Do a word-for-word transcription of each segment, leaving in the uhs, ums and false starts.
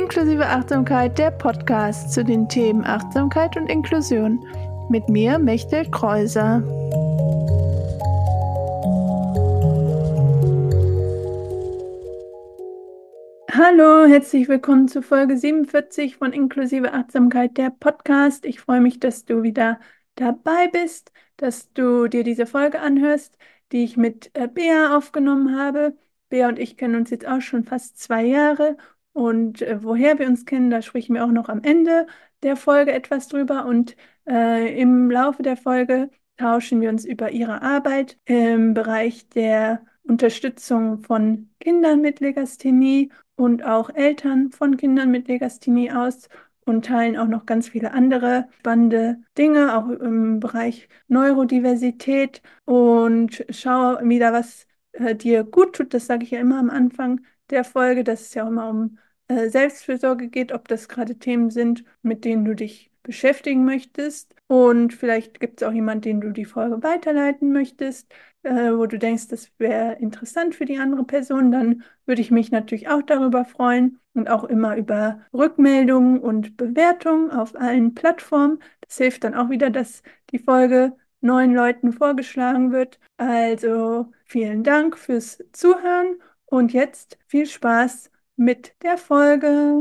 Inklusive Achtsamkeit, der Podcast zu den Themen Achtsamkeit und Inklusion. Mit mir, Mechtel Kreuser. Hallo, herzlich willkommen zu Folge siebenundvierzig von Inklusive Achtsamkeit, der Podcast. Ich freue mich, dass du wieder dabei bist, dass du dir diese Folge anhörst, die ich mit äh, Bea aufgenommen habe. Bea und ich kennen uns jetzt auch schon fast zwei Jahre und äh, woher wir uns kennen, da sprechen wir auch noch am Ende der Folge etwas drüber und äh, im Laufe der Folge tauschen wir uns über ihre Arbeit im Bereich der Unterstützung von Kindern mit Legasthenie und auch Eltern von Kindern mit Legasthenie aus und teilen auch noch ganz viele andere spannende Dinge, auch im Bereich Neurodiversität und schau wieder, was äh, dir gut tut. Das sage ich ja immer am Anfang der Folge, dass es ja auch immer um äh, Selbstfürsorge geht, ob das gerade Themen sind, mit denen du dich beschäftigen möchtest. Und vielleicht gibt es auch jemanden, den du die Folge weiterleiten möchtest, äh, wo du denkst, das wäre interessant für die andere Person, dann würde ich mich natürlich auch darüber freuen und auch immer über Rückmeldungen und Bewertungen auf allen Plattformen. Das hilft dann auch wieder, dass die Folge neuen Leuten vorgeschlagen wird. Also vielen Dank fürs Zuhören und jetzt viel Spaß mit der Folge.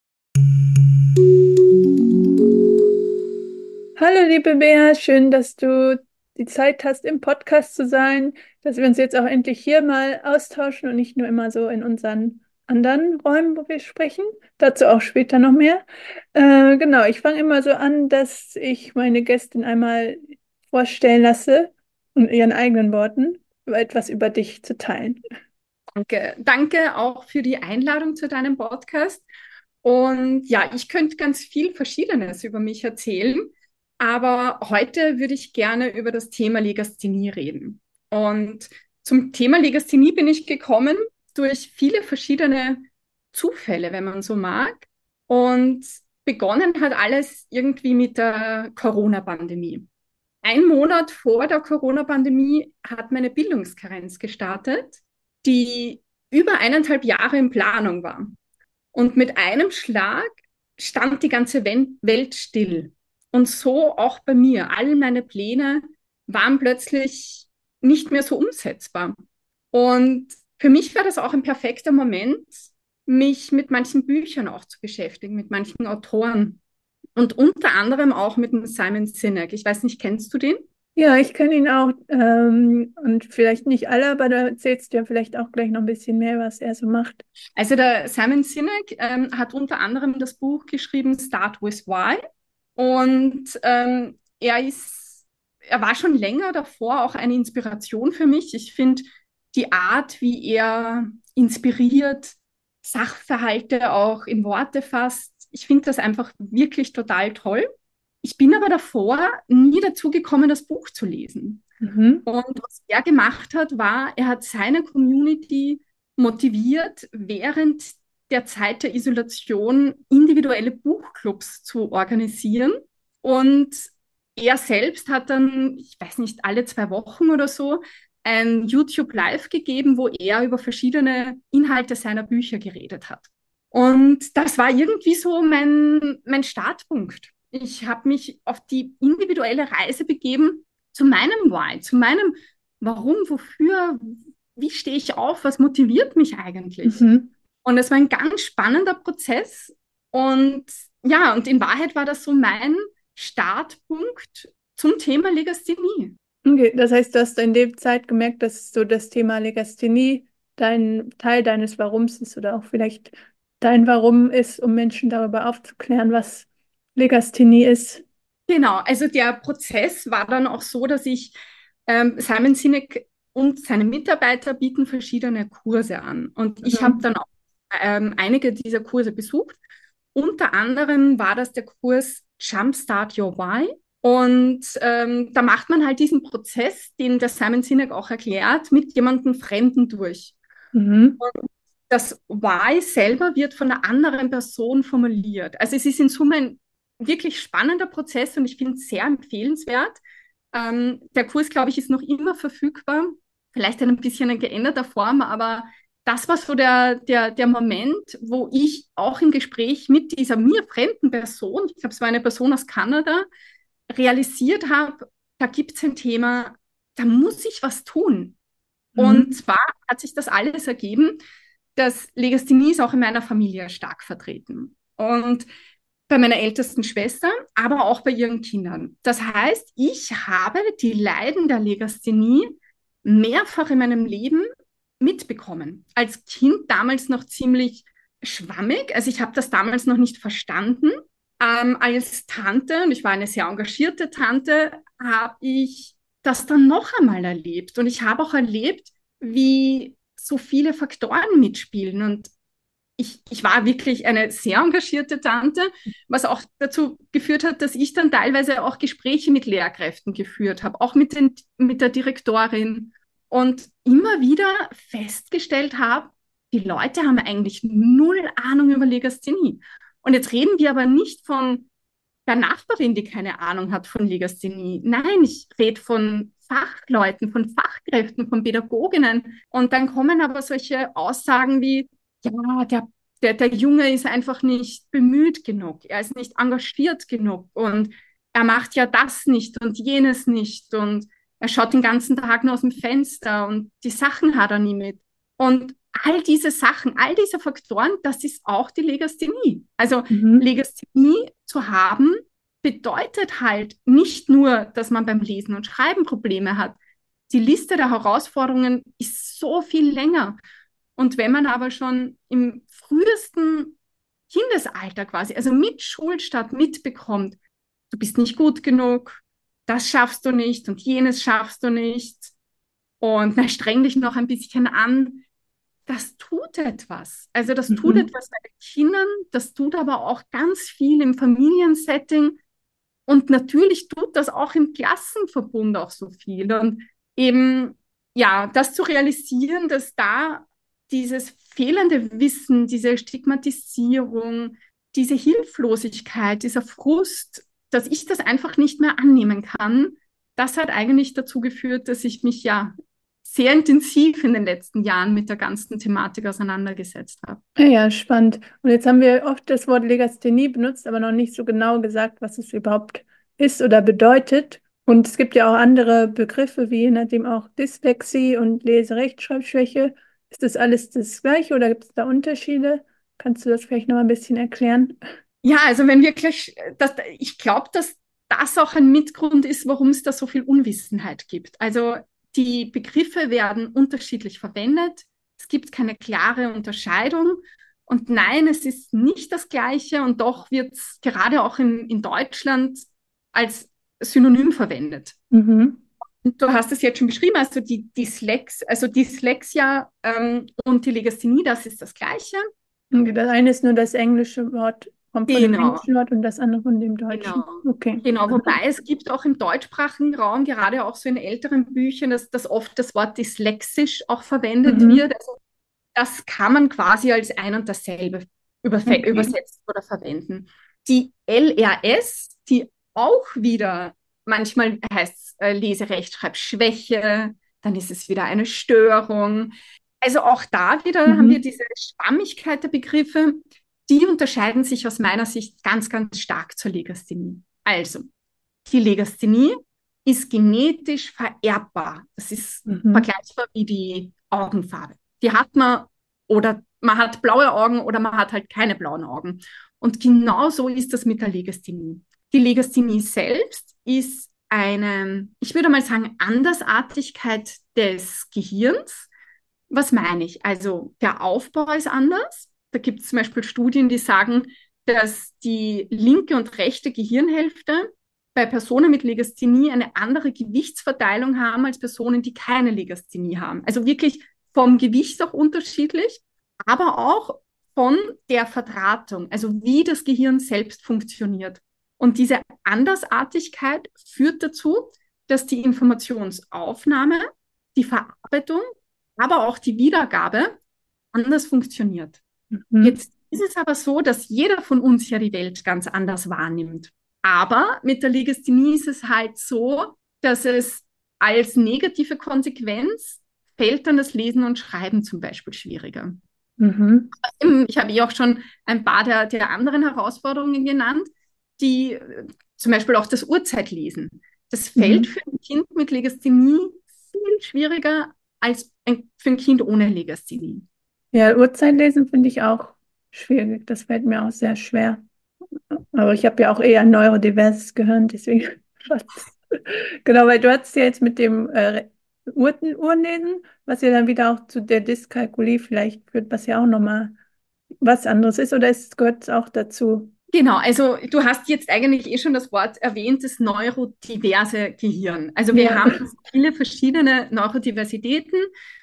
Hallo liebe Bea, schön, dass du die Zeit hast, im Podcast zu sein, dass wir uns jetzt auch endlich hier mal austauschen und nicht nur immer so in unseren anderen Räumen, wo wir sprechen. Dazu auch später noch mehr. Äh, genau, ich fange immer so an, dass ich meine Gästin einmal vorstellen lasse und ihren eigenen Worten etwas über dich zu teilen. Danke. Danke auch für die Einladung zu deinem Podcast. Und ja, ich könnte ganz viel Verschiedenes über mich erzählen, aber heute würde ich gerne über das Thema Legasthenie reden. Und zum Thema Legasthenie bin ich gekommen durch viele verschiedene Zufälle, wenn man so mag. Und begonnen hat alles irgendwie mit der Corona-Pandemie. Ein Monat vor der Corona-Pandemie hat meine Bildungskarenz gestartet, die über eineinhalb Jahre in Planung war. Und mit einem Schlag stand die ganze Welt still. Und so auch bei mir. All meine Pläne waren plötzlich nicht mehr so umsetzbar. Und für mich war das auch ein perfekter Moment, mich mit manchen Büchern auch zu beschäftigen, mit manchen Autoren. Und unter anderem auch mit dem Simon Sinek. Ich weiß nicht, kennst du den? Ja, ich kenne ihn auch ähm, und vielleicht nicht alle, aber da erzählst du ja vielleicht auch gleich noch ein bisschen mehr, was er so macht. Also der Simon Sinek ähm, hat unter anderem das Buch geschrieben Start with Why und ähm, er ist, er war schon länger davor auch eine Inspiration für mich. Ich finde die Art, wie er inspiriert, Sachverhalte auch in Worte fasst, ich finde das einfach wirklich total toll. Ich bin aber davor nie dazu gekommen, das Buch zu lesen. Mhm. Und was er gemacht hat, war, er hat seine Community motiviert, während der Zeit der Isolation individuelle Buchclubs zu organisieren. Und er selbst hat dann, ich weiß nicht, alle zwei Wochen oder so, ein YouTube Live gegeben, wo er über verschiedene Inhalte seiner Bücher geredet hat. Und das war irgendwie so mein, mein Startpunkt. Ich habe mich auf die individuelle Reise begeben zu meinem Why, zu meinem Warum, wofür, wie stehe ich auf, was motiviert mich eigentlich? Mhm. Und es war ein ganz spannender Prozess. Und ja, und in Wahrheit war das so mein Startpunkt zum Thema Legasthenie. Okay, das heißt, du hast in der Zeit gemerkt, dass so das Thema Legasthenie dein Teil deines Warums ist oder auch vielleicht dein Warum ist, um Menschen darüber aufzuklären, was Legasthenie ist. Genau, also der Prozess war dann auch so, dass ich ähm, Simon Sinek und seine Mitarbeiter bieten verschiedene Kurse an. Und ich habe Mhm. dann auch ähm, einige dieser Kurse besucht. Unter anderem war das der Kurs Jumpstart Your Why. Und ähm, da macht man halt diesen Prozess, den der Simon Sinek auch erklärt, mit jemandem Fremden durch. Mhm. Und das Why selber wird von einer anderen Person formuliert. Also es ist in Summe ein wirklich spannender Prozess und ich finde es sehr empfehlenswert. Ähm, der Kurs, glaube ich, ist noch immer verfügbar. Vielleicht in ein bisschen in geänderter Form, aber das war so der, der, der Moment, wo ich auch im Gespräch mit dieser mir fremden Person, ich glaube, es war eine Person aus Kanada, realisiert habe, da gibt es ein Thema, da muss ich was tun. Und Mhm. zwar hat sich das alles ergeben, dass Legasthenie ist auch in meiner Familie stark vertreten. Und bei meiner ältesten Schwester, aber auch bei ihren Kindern. Das heißt, ich habe die Leiden der Legasthenie mehrfach in meinem Leben mitbekommen. Als Kind damals noch ziemlich schwammig, also ich habe das damals noch nicht verstanden. Ähm, als Tante, und ich war eine sehr engagierte Tante, habe ich das dann noch einmal erlebt. Und ich habe auch erlebt, wie so viele Faktoren mitspielen. Und ich, ich war wirklich eine sehr engagierte Tante, was auch dazu geführt hat, dass ich dann teilweise auch Gespräche mit Lehrkräften geführt habe, auch mit, den, mit der Direktorin und immer wieder festgestellt habe, die Leute haben eigentlich null Ahnung über Legasthenie. Und jetzt reden wir aber nicht von der Nachbarin, die keine Ahnung hat von Legasthenie. Nein, ich rede von Fachleuten, von Fachkräften, von Pädagoginnen. Und dann kommen aber solche Aussagen wie, ja, der, der, der Junge ist einfach nicht bemüht genug, er ist nicht engagiert genug und er macht ja das nicht und jenes nicht und er schaut den ganzen Tag nur aus dem Fenster und die Sachen hat er nie mit. Und all diese Sachen, all diese Faktoren, das ist auch die Legasthenie. Also Mhm. Legasthenie zu haben, bedeutet halt nicht nur, dass man beim Lesen und Schreiben Probleme hat. Die Liste der Herausforderungen ist so viel länger. Und wenn man aber schon im frühesten Kindesalter quasi, also mit Schulstart mitbekommt, du bist nicht gut genug, das schaffst du nicht und jenes schaffst du nicht und na, streng dich noch ein bisschen an, das tut etwas. Also das tut Mhm. etwas bei den Kindern, das tut aber auch ganz viel im Familiensetting und natürlich tut das auch im Klassenverbund auch so viel. Und eben, ja, das zu realisieren, dass da dieses fehlende Wissen, diese Stigmatisierung, diese Hilflosigkeit, dieser Frust, dass ich das einfach nicht mehr annehmen kann, das hat eigentlich dazu geführt, dass ich mich ja sehr intensiv in den letzten Jahren mit der ganzen Thematik auseinandergesetzt habe. Ja, ja, spannend. Und jetzt haben wir oft das Wort Legasthenie benutzt, aber noch nicht so genau gesagt, was es überhaupt ist oder bedeutet. Und es gibt ja auch andere Begriffe, wie je nachdem auch Dyslexie und Leserechtschreibschwäche. Ist das alles das Gleiche oder gibt es da Unterschiede? Kannst du das vielleicht noch ein bisschen erklären? Ja, also wenn wir gleich, das, ich glaube, dass das auch ein Mitgrund ist, warum es da so viel Unwissenheit gibt. Also die Begriffe werden unterschiedlich verwendet. Es gibt keine klare Unterscheidung. Und nein, es ist nicht das Gleiche und doch wird es gerade auch in, in Deutschland als Synonym verwendet. Mhm. Und du hast es jetzt schon beschrieben, also die Dyslex, also Dyslexia ähm, und die Legasthenie, das ist das Gleiche. Okay, das eine ist nur das englische Wort, kommt von dem Genau. englischen Wort und das andere von dem Genau. deutschen. Okay. Genau, wobei es gibt auch im deutschsprachigen Raum, gerade auch so in älteren Büchern, dass, dass oft das Wort dyslexisch auch verwendet Mhm. wird. Also das kann man quasi als ein und dasselbe überfe- Okay. übersetzen oder verwenden. Die L R S, die auch wieder manchmal heißt äh, Leserechtschreibschwäche, dann ist es wieder eine Störung. Also auch da wieder haben wir Mhm. diese Schwammigkeit der Begriffe, die unterscheiden sich aus meiner Sicht ganz, ganz stark zur Legasthenie. Also, die Legasthenie ist genetisch vererbbar. Das ist Mhm. vergleichbar wie die Augenfarbe. Die hat man oder man hat blaue Augen oder man hat halt keine blauen Augen. Und genau so ist das mit der Legasthenie. Die Legasthenie selbst ist eine, ich würde mal sagen, Andersartigkeit des Gehirns. Was meine ich? Also der Aufbau ist anders. Da gibt es zum Beispiel Studien, die sagen, dass die linke und rechte Gehirnhälfte bei Personen mit Legasthenie eine andere Gewichtsverteilung haben als Personen, die keine Legasthenie haben. Also wirklich vom Gewicht auch unterschiedlich, aber auch von der Verdrahtung, also wie das Gehirn selbst funktioniert. Und diese Andersartigkeit führt dazu, dass die Informationsaufnahme, die Verarbeitung, aber auch die Wiedergabe anders funktioniert. Mhm. Jetzt ist es aber so, dass jeder von uns ja die Welt ganz anders wahrnimmt. Aber mit der Legasthenie ist es halt so, dass es als negative Konsequenz fällt dann das Lesen und Schreiben zum Beispiel schwieriger. Mhm. Ich habe eh auch schon ein paar der, der anderen Herausforderungen genannt, die äh, zum Beispiel auch das Uhrzeitlesen. Das fällt Mhm. für ein Kind mit Legasthenie viel schwieriger als ein, für ein Kind ohne Legasthenie. Ja, Uhrzeitlesen finde ich auch schwierig. Das fällt mir auch sehr schwer. Aber ich habe ja auch eher ein neurodiverses Gehirn, deswegen passt. Genau, weil du hattest ja jetzt mit dem äh, Uhren Uhrenlesen, was ja dann wieder auch zu der Dyskalkulie vielleicht führt, was ja auch nochmal was anderes ist, oder ist, gehört es auch dazu? Genau, also du hast jetzt eigentlich eh schon das Wort erwähnt, das neurodiverse Gehirn. Also wir Ja. haben viele verschiedene Neurodiversitäten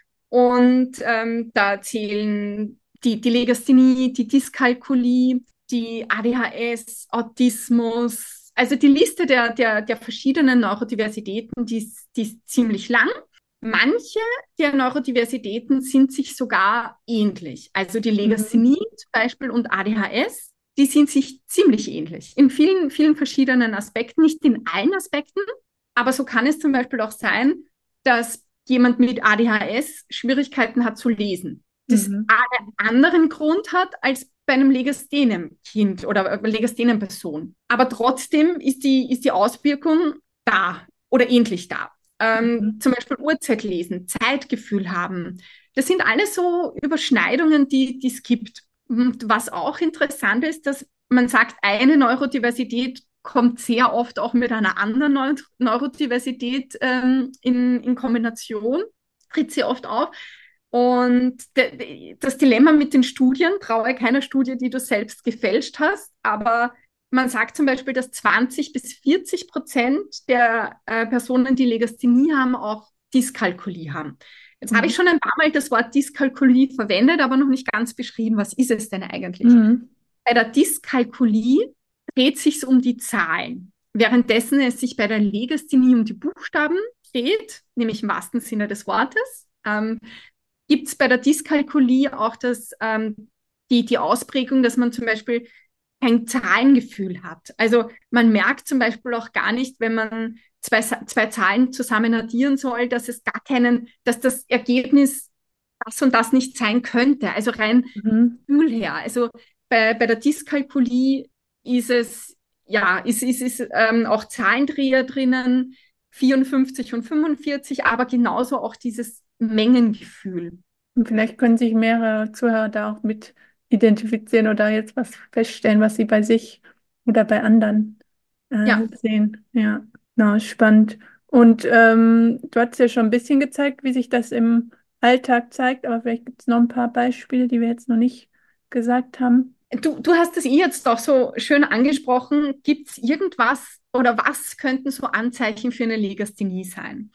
und ähm, da zählen die, die Legasthenie, die Dyskalkulie, die A D H S, Autismus. Also die Liste der, der, der verschiedenen Neurodiversitäten, die, ist- die ist ziemlich lang. Manche der Neurodiversitäten sind sich sogar ähnlich. Also die Mhm. Legasthenie zum Beispiel und A D H S, die sind sich ziemlich ähnlich in vielen, vielen verschiedenen Aspekten, nicht in allen Aspekten, aber so kann es zum Beispiel auch sein, dass jemand mit A D H S Schwierigkeiten hat zu lesen. Das Mhm. einen anderen Grund hat als bei einem Legasthenen-Kind oder Legasthenen-Person. Aber trotzdem ist die, ist die Auswirkung da oder ähnlich da. Ähm, Mhm. zum Beispiel Uhrzeit lesen, Zeitgefühl haben. Das sind alles so Überschneidungen, die die es gibt. Und was auch interessant ist, dass man sagt, eine Neurodiversität kommt sehr oft auch mit einer anderen Neu Neurodiversität ähm, in, in Kombination, tritt sehr oft auf. Und de, de, das Dilemma mit den Studien, traue keiner Studie, die du selbst gefälscht hast, aber man sagt zum Beispiel, dass zwanzig bis vierzig Prozent der äh, Personen, die Legasthenie haben, auch Dyskalkulie haben. Jetzt habe ich Mhm. schon ein paar Mal das Wort Dyskalkulie verwendet, aber noch nicht ganz beschrieben, was ist es denn eigentlich? Mhm. Bei der Dyskalkulie dreht sich um die Zahlen, währenddessen es sich bei der Legasthenie um die Buchstaben dreht, nämlich im wahrsten Sinne des Wortes. Ähm, Gibt es bei der Dyskalkulie auch das, ähm, die, die Ausprägung, dass man zum Beispiel kein Zahlengefühl hat. Also man merkt zum Beispiel auch gar nicht, wenn man zwei, zwei Zahlen zusammen addieren soll, dass es gar keinen, dass das Ergebnis das und das nicht sein könnte. Also rein Mhm. Gefühl her. Also bei, bei der Dyskalkulie ist es, ja, ist, ist, ist ähm, auch Zahlendreher drinnen, vierundfünfzig und fünfundvierzig, aber genauso auch dieses Mengengefühl. Und vielleicht können sich mehrere Zuhörer da auch mit identifizieren oder jetzt was feststellen, was sie bei sich oder bei anderen äh, Ja, sehen. Ja, na, spannend. Und ähm, du hast ja schon ein bisschen gezeigt, wie sich das im Alltag zeigt, aber vielleicht gibt es noch ein paar Beispiele, die wir jetzt noch nicht gesagt haben. du, du hast es eh jetzt doch so schön angesprochen. Gibt es irgendwas oder was könnten so Anzeichen für eine Legasthenie sein?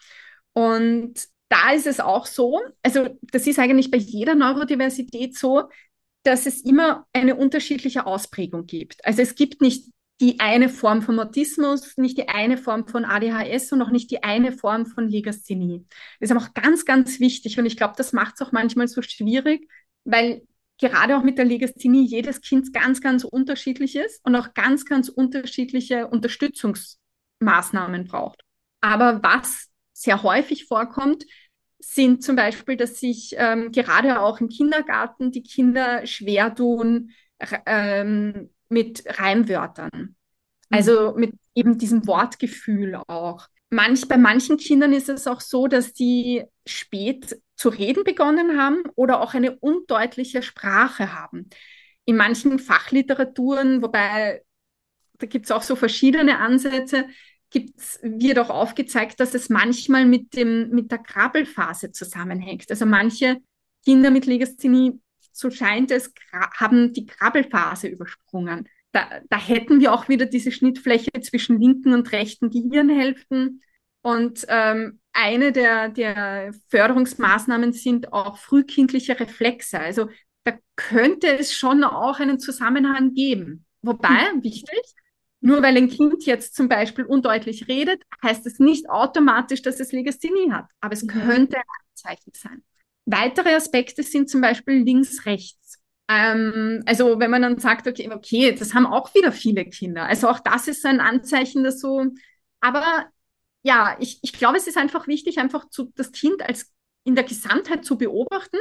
Und da ist es auch so, also das ist eigentlich bei jeder Neurodiversität so, dass es immer eine unterschiedliche Ausprägung gibt. Also es gibt nicht die eine Form von Autismus, nicht die eine Form von A D H S und auch nicht die eine Form von Legasthenie. Das ist aber auch ganz, ganz wichtig und ich glaube, das macht es auch manchmal so schwierig, weil gerade auch mit der Legasthenie jedes Kind ganz, ganz unterschiedlich ist und auch ganz, ganz unterschiedliche Unterstützungsmaßnahmen braucht. Aber was sehr häufig vorkommt, sind zum Beispiel, dass sich ähm, gerade auch im Kindergarten die Kinder schwer tun ähm, mit Reimwörtern. Mhm. Also mit eben diesem Wortgefühl auch. Manch, bei manchen Kindern ist es auch so, dass die spät zu reden begonnen haben oder auch eine undeutliche Sprache haben. In manchen Fachliteraturen, wobei da gibt es auch so verschiedene Ansätze, gibt's, wird auch aufgezeigt, dass es manchmal mit, dem, mit der Krabbelphase zusammenhängt. Also manche Kinder mit Legasthenie, so scheint es, haben die Krabbelphase übersprungen. Da, da hätten wir auch wieder diese Schnittfläche zwischen linken und rechten Gehirnhälften. Und ähm, eine der, der Förderungsmaßnahmen sind auch frühkindliche Reflexe. Also da könnte es schon auch einen Zusammenhang geben. Wobei, wichtig, nur weil ein Kind jetzt zum Beispiel undeutlich redet, heißt es nicht automatisch, dass es Legasthenie hat. Aber es Mhm. könnte ein Anzeichen sein. Weitere Aspekte sind zum Beispiel links-rechts. Ähm, also wenn man dann sagt, okay, okay, das haben auch wieder viele Kinder. Also auch das ist so ein Anzeichen, dass so, aber ja, ich, ich glaube, es ist einfach wichtig, einfach zu, das Kind als in der Gesamtheit zu beobachten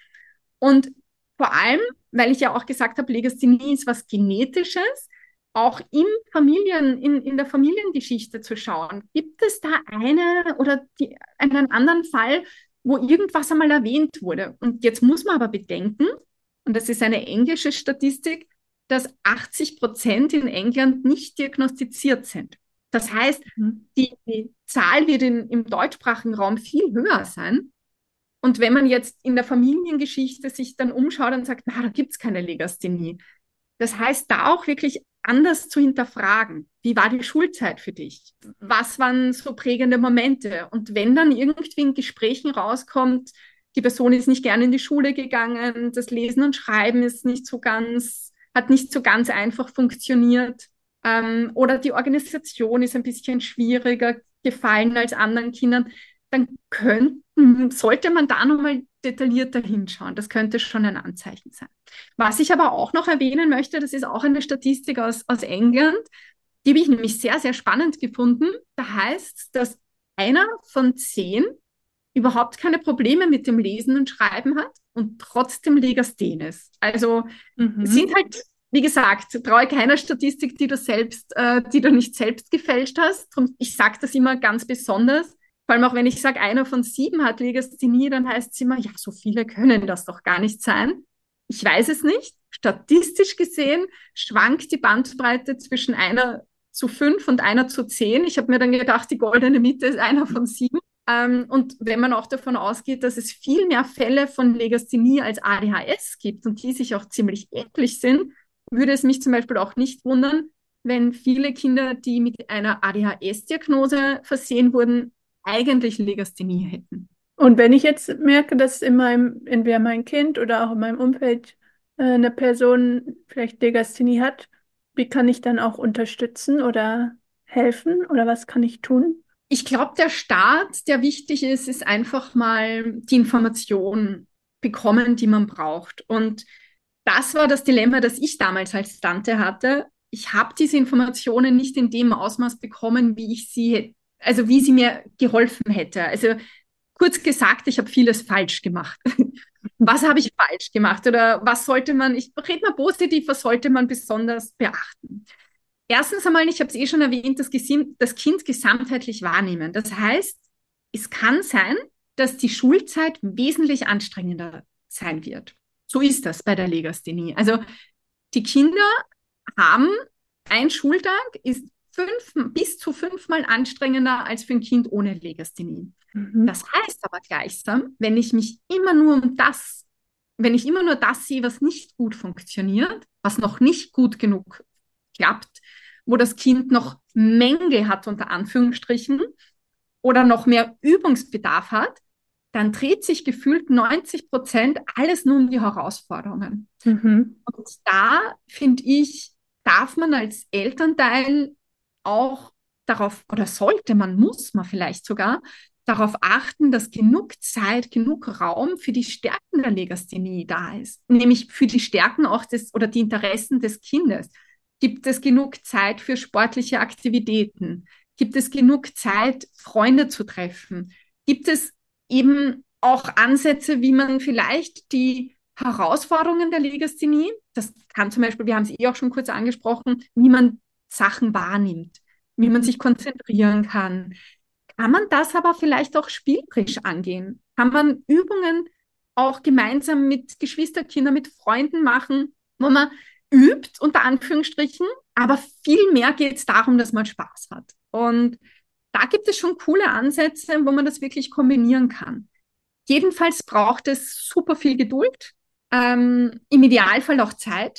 und vor allem, weil ich ja auch gesagt habe, Legasthenie ist was Genetisches, auch in Familien, in, in der Familiengeschichte zu schauen. Gibt es da eine oder die, einen anderen Fall, wo irgendwas einmal erwähnt wurde? Und jetzt muss man aber bedenken, und das ist eine englische Statistik, dass achtzig Prozent in England nicht diagnostiziert sind. Das heißt, Mhm. die, die Zahl wird in, im deutschsprachigen Raum viel höher sein. Und wenn man jetzt in der Familiengeschichte sich dann umschaut und sagt, na, da gibt es keine Legasthenie. Das heißt, da auch wirklich anders zu hinterfragen. Wie war die Schulzeit für dich? Was waren so prägende Momente? Und wenn dann irgendwie in Gesprächen rauskommt, die Person ist nicht gerne in die Schule gegangen, das Lesen und Schreiben ist nicht so ganz, hat nicht so ganz einfach funktioniert, ähm, oder die Organisation ist ein bisschen schwieriger gefallen als anderen Kindern, dann könnten, sollte man da nochmal detaillierter hinschauen. Das könnte schon ein Anzeichen sein. Was ich aber auch noch erwähnen möchte, das ist auch eine Statistik aus, aus England, die habe ich nämlich sehr, sehr spannend gefunden. Da heißt es, dass einer von zehn überhaupt keine Probleme mit dem Lesen und Schreiben hat und trotzdem Legasthен ist. Also es Mhm. sind halt, wie gesagt, traue keiner Statistik, die du selbst, äh, die du nicht selbst gefälscht hast. Drum, ich sage das immer ganz besonders. Vor allem auch wenn ich sage, einer von sieben hat Legasthenie, dann heißt es immer, ja, so viele können das doch gar nicht sein. Ich weiß es nicht. Statistisch gesehen schwankt die Bandbreite zwischen einer zu fünf und einer zu zehn. Ich habe mir dann gedacht, die goldene Mitte ist einer von sieben. Ähm, und wenn man auch davon ausgeht, dass es viel mehr Fälle von Legasthenie als A D H S gibt und die sich auch ziemlich ähnlich sind, würde es mich zum Beispiel auch nicht wundern, wenn viele Kinder, die mit einer A D H S-Diagnose versehen wurden, eigentlich Legasthenie hätten. Und wenn ich jetzt merke, dass in meinem, entweder mein Kind oder auch in meinem Umfeld äh, eine Person vielleicht Legasthenie hat, wie kann ich dann auch unterstützen oder helfen oder was kann ich tun? Ich glaube, der Start, der wichtig ist, ist einfach mal die Information bekommen, die man braucht. Und das war das Dilemma, das ich damals als Tante hatte. Ich habe diese Informationen nicht in dem Ausmaß bekommen, wie ich sie, also wie sie mir geholfen hätte. Also kurz gesagt, ich habe vieles falsch gemacht. Was habe ich falsch gemacht oder was sollte man, ich rede mal positiv, was sollte man besonders beachten? Erstens einmal, ich habe es eh schon erwähnt, das, das Kind gesamtheitlich wahrnehmen. Das heißt, es kann sein, dass die Schulzeit wesentlich anstrengender sein wird. So ist das bei der Legasthenie. Also die Kinder haben, ein Schultag ist fünf, bis zu fünfmal anstrengender als für ein Kind ohne Legasthenie. Mhm. Das heißt aber gleichsam, wenn ich mich immer nur um das, wenn ich immer nur das sehe, was nicht gut funktioniert, was noch nicht gut genug klappt, wo das Kind noch Mängel hat, unter Anführungsstrichen, oder noch mehr Übungsbedarf hat, dann dreht sich gefühlt neunzig Prozent alles nur um die Herausforderungen. Mhm. Und da finde ich, darf man als Elternteil auch darauf, oder sollte man, muss man vielleicht sogar, darauf achten, dass genug Zeit, genug Raum für die Stärken der Legasthenie da ist. Nämlich für die Stärken auch des oder die Interessen des Kindes. Gibt es genug Zeit für sportliche Aktivitäten? Gibt es genug Zeit, Freunde zu treffen? Gibt es eben auch Ansätze, wie man vielleicht die Herausforderungen der Legasthenie, das kann zum Beispiel, wir haben es eh auch schon kurz angesprochen, wie man Sachen wahrnimmt, wie man Mhm. sich konzentrieren kann. Kann man das aber vielleicht auch spielerisch angehen? Kann man Übungen auch gemeinsam mit Geschwisterkindern, mit Freunden machen, wo man übt, unter Anführungsstrichen, aber viel mehr geht es darum, dass man Spaß hat. Und da gibt es schon coole Ansätze, wo man das wirklich kombinieren kann. Jedenfalls braucht es super viel Geduld, ähm, im Idealfall auch Zeit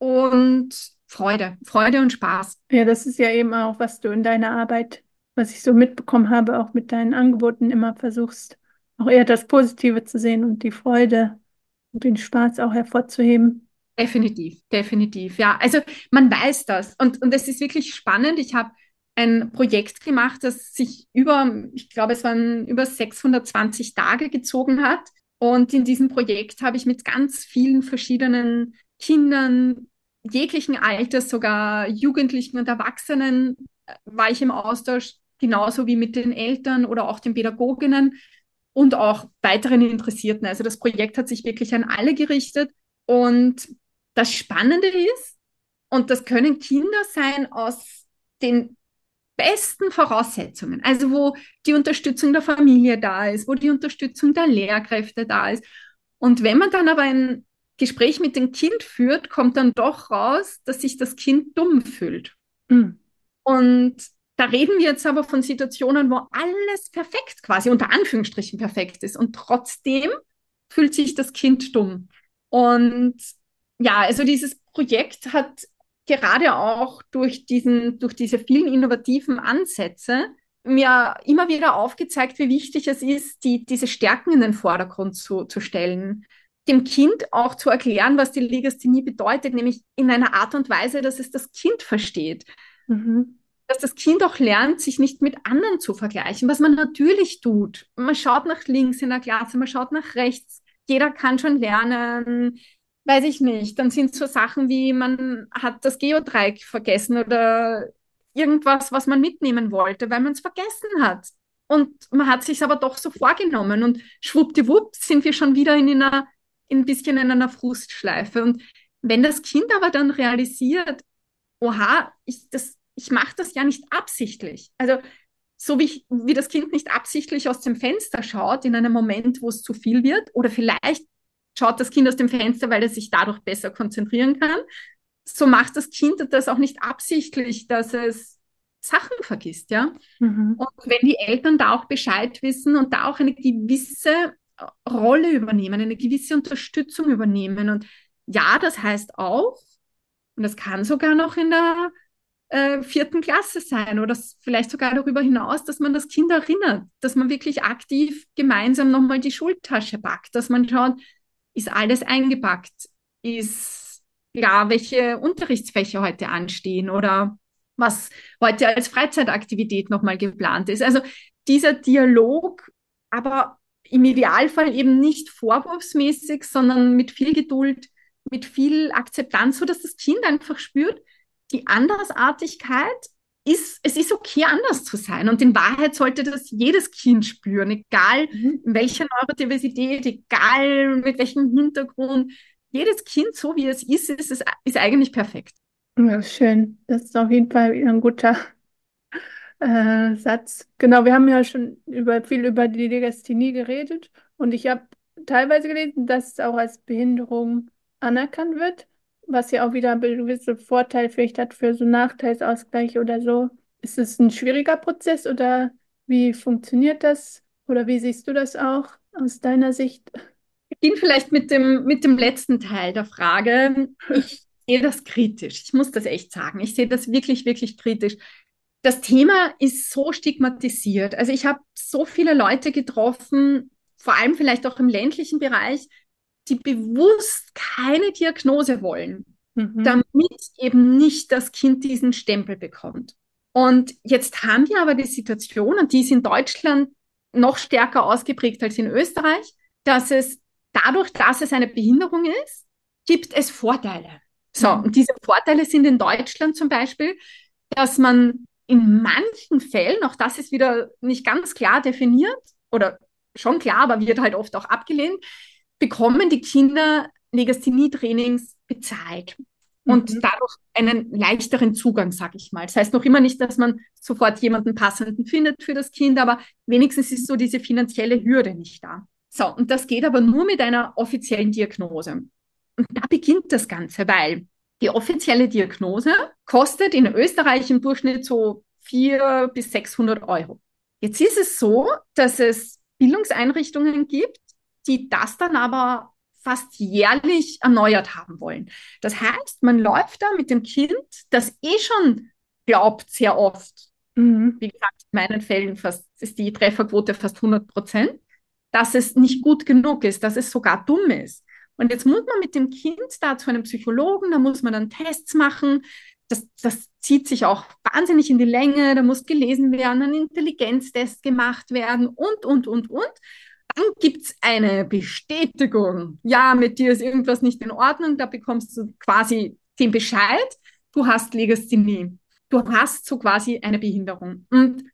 und Freude, Freude und Spaß. Ja, das ist ja eben auch, was du in deiner Arbeit, was ich so mitbekommen habe, auch mit deinen Angeboten immer versuchst, auch eher das Positive zu sehen und die Freude und den Spaß auch hervorzuheben. Definitiv, definitiv. Ja, also man weiß das. Und, und es ist wirklich spannend. Ich habe ein Projekt gemacht, das sich über, ich glaube, es waren über sechshundertzwanzig Tage gezogen hat. Und in diesem Projekt habe ich mit ganz vielen verschiedenen Kindern jeglichen Alters, sogar Jugendlichen und Erwachsenen, äh, war ich im Austausch, genauso wie mit den Eltern oder auch den Pädagoginnen. und auch weiteren Interessierten. Also das Projekt hat sich wirklich an alle gerichtet. Und das Spannende ist, und das können Kinder sein aus den besten Voraussetzungen, also wo die Unterstützung der Familie da ist, wo die Unterstützung der Lehrkräfte da ist. Und wenn man dann aber ein Gespräch mit dem Kind führt, kommt dann doch raus, dass sich das Kind dumm fühlt. Mhm. Und da reden wir jetzt aber von Situationen, wo alles perfekt, quasi unter Anführungsstrichen perfekt ist. Und trotzdem fühlt sich das Kind dumm. Und ja, also dieses Projekt hat gerade auch durch diesen, durch diese vielen innovativen Ansätze mir immer wieder aufgezeigt, wie wichtig es ist, die, diese Stärken in den Vordergrund zu, zu stellen. Dem Kind auch zu erklären, was die Legasthenie bedeutet, nämlich in einer Art und Weise, dass es das Kind versteht. Mhm. Dass das Kind auch lernt, sich nicht mit anderen zu vergleichen, was man natürlich tut. Man schaut nach links in der Klasse, man schaut nach rechts. Jeder kann schon lernen, weiß ich nicht. Dann sind so Sachen wie, man hat das Geodreieck vergessen oder irgendwas, was man mitnehmen wollte, weil man es vergessen hat. Und man hat sich aber doch so vorgenommen und schwuppdiwupp sind wir schon wieder in einer, in ein bisschen in einer Frustschleife. Und wenn das Kind aber dann realisiert, oha, ich, das, ich mache das ja nicht absichtlich. Also so wie, ich, wie das Kind nicht absichtlich aus dem Fenster schaut in einem Moment, wo es zu viel wird, oder vielleicht schaut das Kind aus dem Fenster, weil es sich dadurch besser konzentrieren kann, so macht das Kind das auch nicht absichtlich, dass es Sachen vergisst, ja. Mhm. Und wenn die Eltern da auch Bescheid wissen und da auch eine gewisse Rolle übernehmen, eine gewisse Unterstützung übernehmen. Und ja, das heißt auch, und das kann sogar noch in der äh, vierten Klasse sein oder vielleicht sogar darüber hinaus, dass man das Kind erinnert, dass man wirklich aktiv gemeinsam nochmal die Schultasche packt, dass man schaut, ist alles eingepackt, ist klar, welche Unterrichtsfächer heute anstehen oder was heute als Freizeitaktivität nochmal geplant ist. Also dieser Dialog, aber im Idealfall eben nicht vorwurfsmäßig, sondern mit viel Geduld, mit viel Akzeptanz, sodass das Kind einfach spürt, die Andersartigkeit ist, es ist okay, anders zu sein. Und in Wahrheit sollte das jedes Kind spüren, egal Mhm. in welcher Neurodiversität, egal mit welchem Hintergrund. Jedes Kind, so wie es ist, ist, ist, ist eigentlich perfekt. Ja, schön. Das ist auf jeden Fall ein guter äh, Satz. Genau, wir haben ja schon über, viel über die Legasthenie geredet und ich habe teilweise gelesen, dass es auch als Behinderung anerkannt wird, was ja auch wieder einen gewissen Vorteil vielleicht hat für so Nachteilsausgleich oder so. Ist es ein schwieriger Prozess oder wie funktioniert das? Oder wie siehst du das auch aus deiner Sicht? Ich beginne vielleicht mit dem, mit dem letzten Teil der Frage. Ich sehe das kritisch. Ich muss das echt sagen. Ich sehe das wirklich, wirklich kritisch. Das Thema ist so stigmatisiert. Also ich habe so viele Leute getroffen, vor allem vielleicht auch im ländlichen Bereich, die bewusst keine Diagnose wollen, Mhm. damit eben nicht das Kind diesen Stempel bekommt. Und jetzt haben wir aber die Situation, und die ist in Deutschland noch stärker ausgeprägt als in Österreich, dass es dadurch, dass es eine Behinderung ist, gibt es Vorteile. So, Mhm. und diese Vorteile sind in Deutschland zum Beispiel, dass man in manchen Fällen, auch das ist wieder nicht ganz klar definiert oder schon klar, aber wird halt oft auch abgelehnt, bekommen die Kinder Legasthenie-Trainings bezahlt Mhm. und dadurch einen leichteren Zugang, sage ich mal. Das heißt noch immer nicht, dass man sofort jemanden passenden findet für das Kind, aber wenigstens ist so diese finanzielle Hürde nicht da. So, und das geht aber nur mit einer offiziellen Diagnose. Und da beginnt das Ganze, weil die offizielle Diagnose kostet in Österreich im Durchschnitt so vierhundert bis sechshundert Euro. Jetzt ist es so, dass es Bildungseinrichtungen gibt, die das dann aber fast jährlich erneuert haben wollen. Das heißt, man läuft da mit dem Kind, das eh schon glaubt, sehr oft, Mhm. wie gesagt, in meinen Fällen fast, ist die Trefferquote fast hundert Prozent, dass es nicht gut genug ist, dass es sogar dumm ist. Und jetzt muss man mit dem Kind da zu einem Psychologen, da muss man dann Tests machen. Das, das zieht sich auch wahnsinnig in die Länge. Da muss gelesen werden, ein Intelligenztest gemacht werden und, und, und, und. Dann gibt es eine Bestätigung. Ja, mit dir ist irgendwas nicht in Ordnung. Da bekommst du quasi den Bescheid, du hast Legasthenie. Du hast so quasi eine Behinderung. Und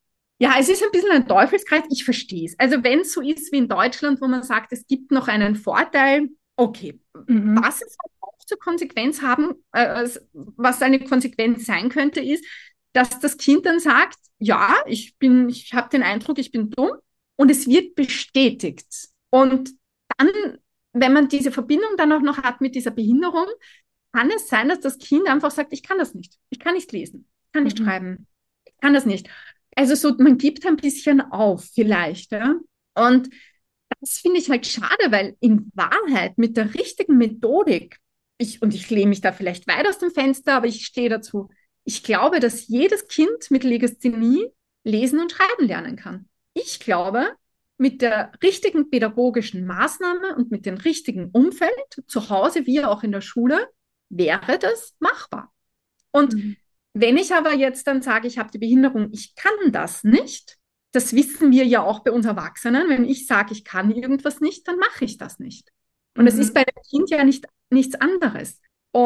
Ja, es ist ein bisschen ein Teufelskreis, ich verstehe es. Also wenn es so ist wie in Deutschland, wo man sagt, es gibt noch einen Vorteil, okay, Mhm. was es auch zur Konsequenz haben, äh, was eine Konsequenz sein könnte, ist, dass das Kind dann sagt, ja, ich bin, ich habe den Eindruck, ich bin dumm und es wird bestätigt. Und dann, wenn man diese Verbindung dann auch noch hat mit dieser Behinderung, kann es sein, dass das Kind einfach sagt, ich kann das nicht. Ich kann nicht lesen, ich kann nicht Mhm. schreiben, ich kann das nicht. Also so, man gibt ein bisschen auf vielleicht. Ja? Und das finde ich halt schade, weil in Wahrheit mit der richtigen Methodik, ich, und ich lehne mich da vielleicht weit aus dem Fenster, aber ich stehe dazu, ich glaube, dass jedes Kind mit Legasthenie lesen und schreiben lernen kann. Ich glaube, mit der richtigen pädagogischen Maßnahme und mit dem richtigen Umfeld, zu Hause wie auch in der Schule, wäre das machbar. Und Mhm. wenn ich aber jetzt dann sage, ich habe die Behinderung, ich kann das nicht, das wissen wir ja auch bei uns Erwachsenen, wenn ich sage, ich kann irgendwas nicht, dann mache ich das nicht. Und es ist Mhm. bei dem Kind ja nicht, nichts anderes.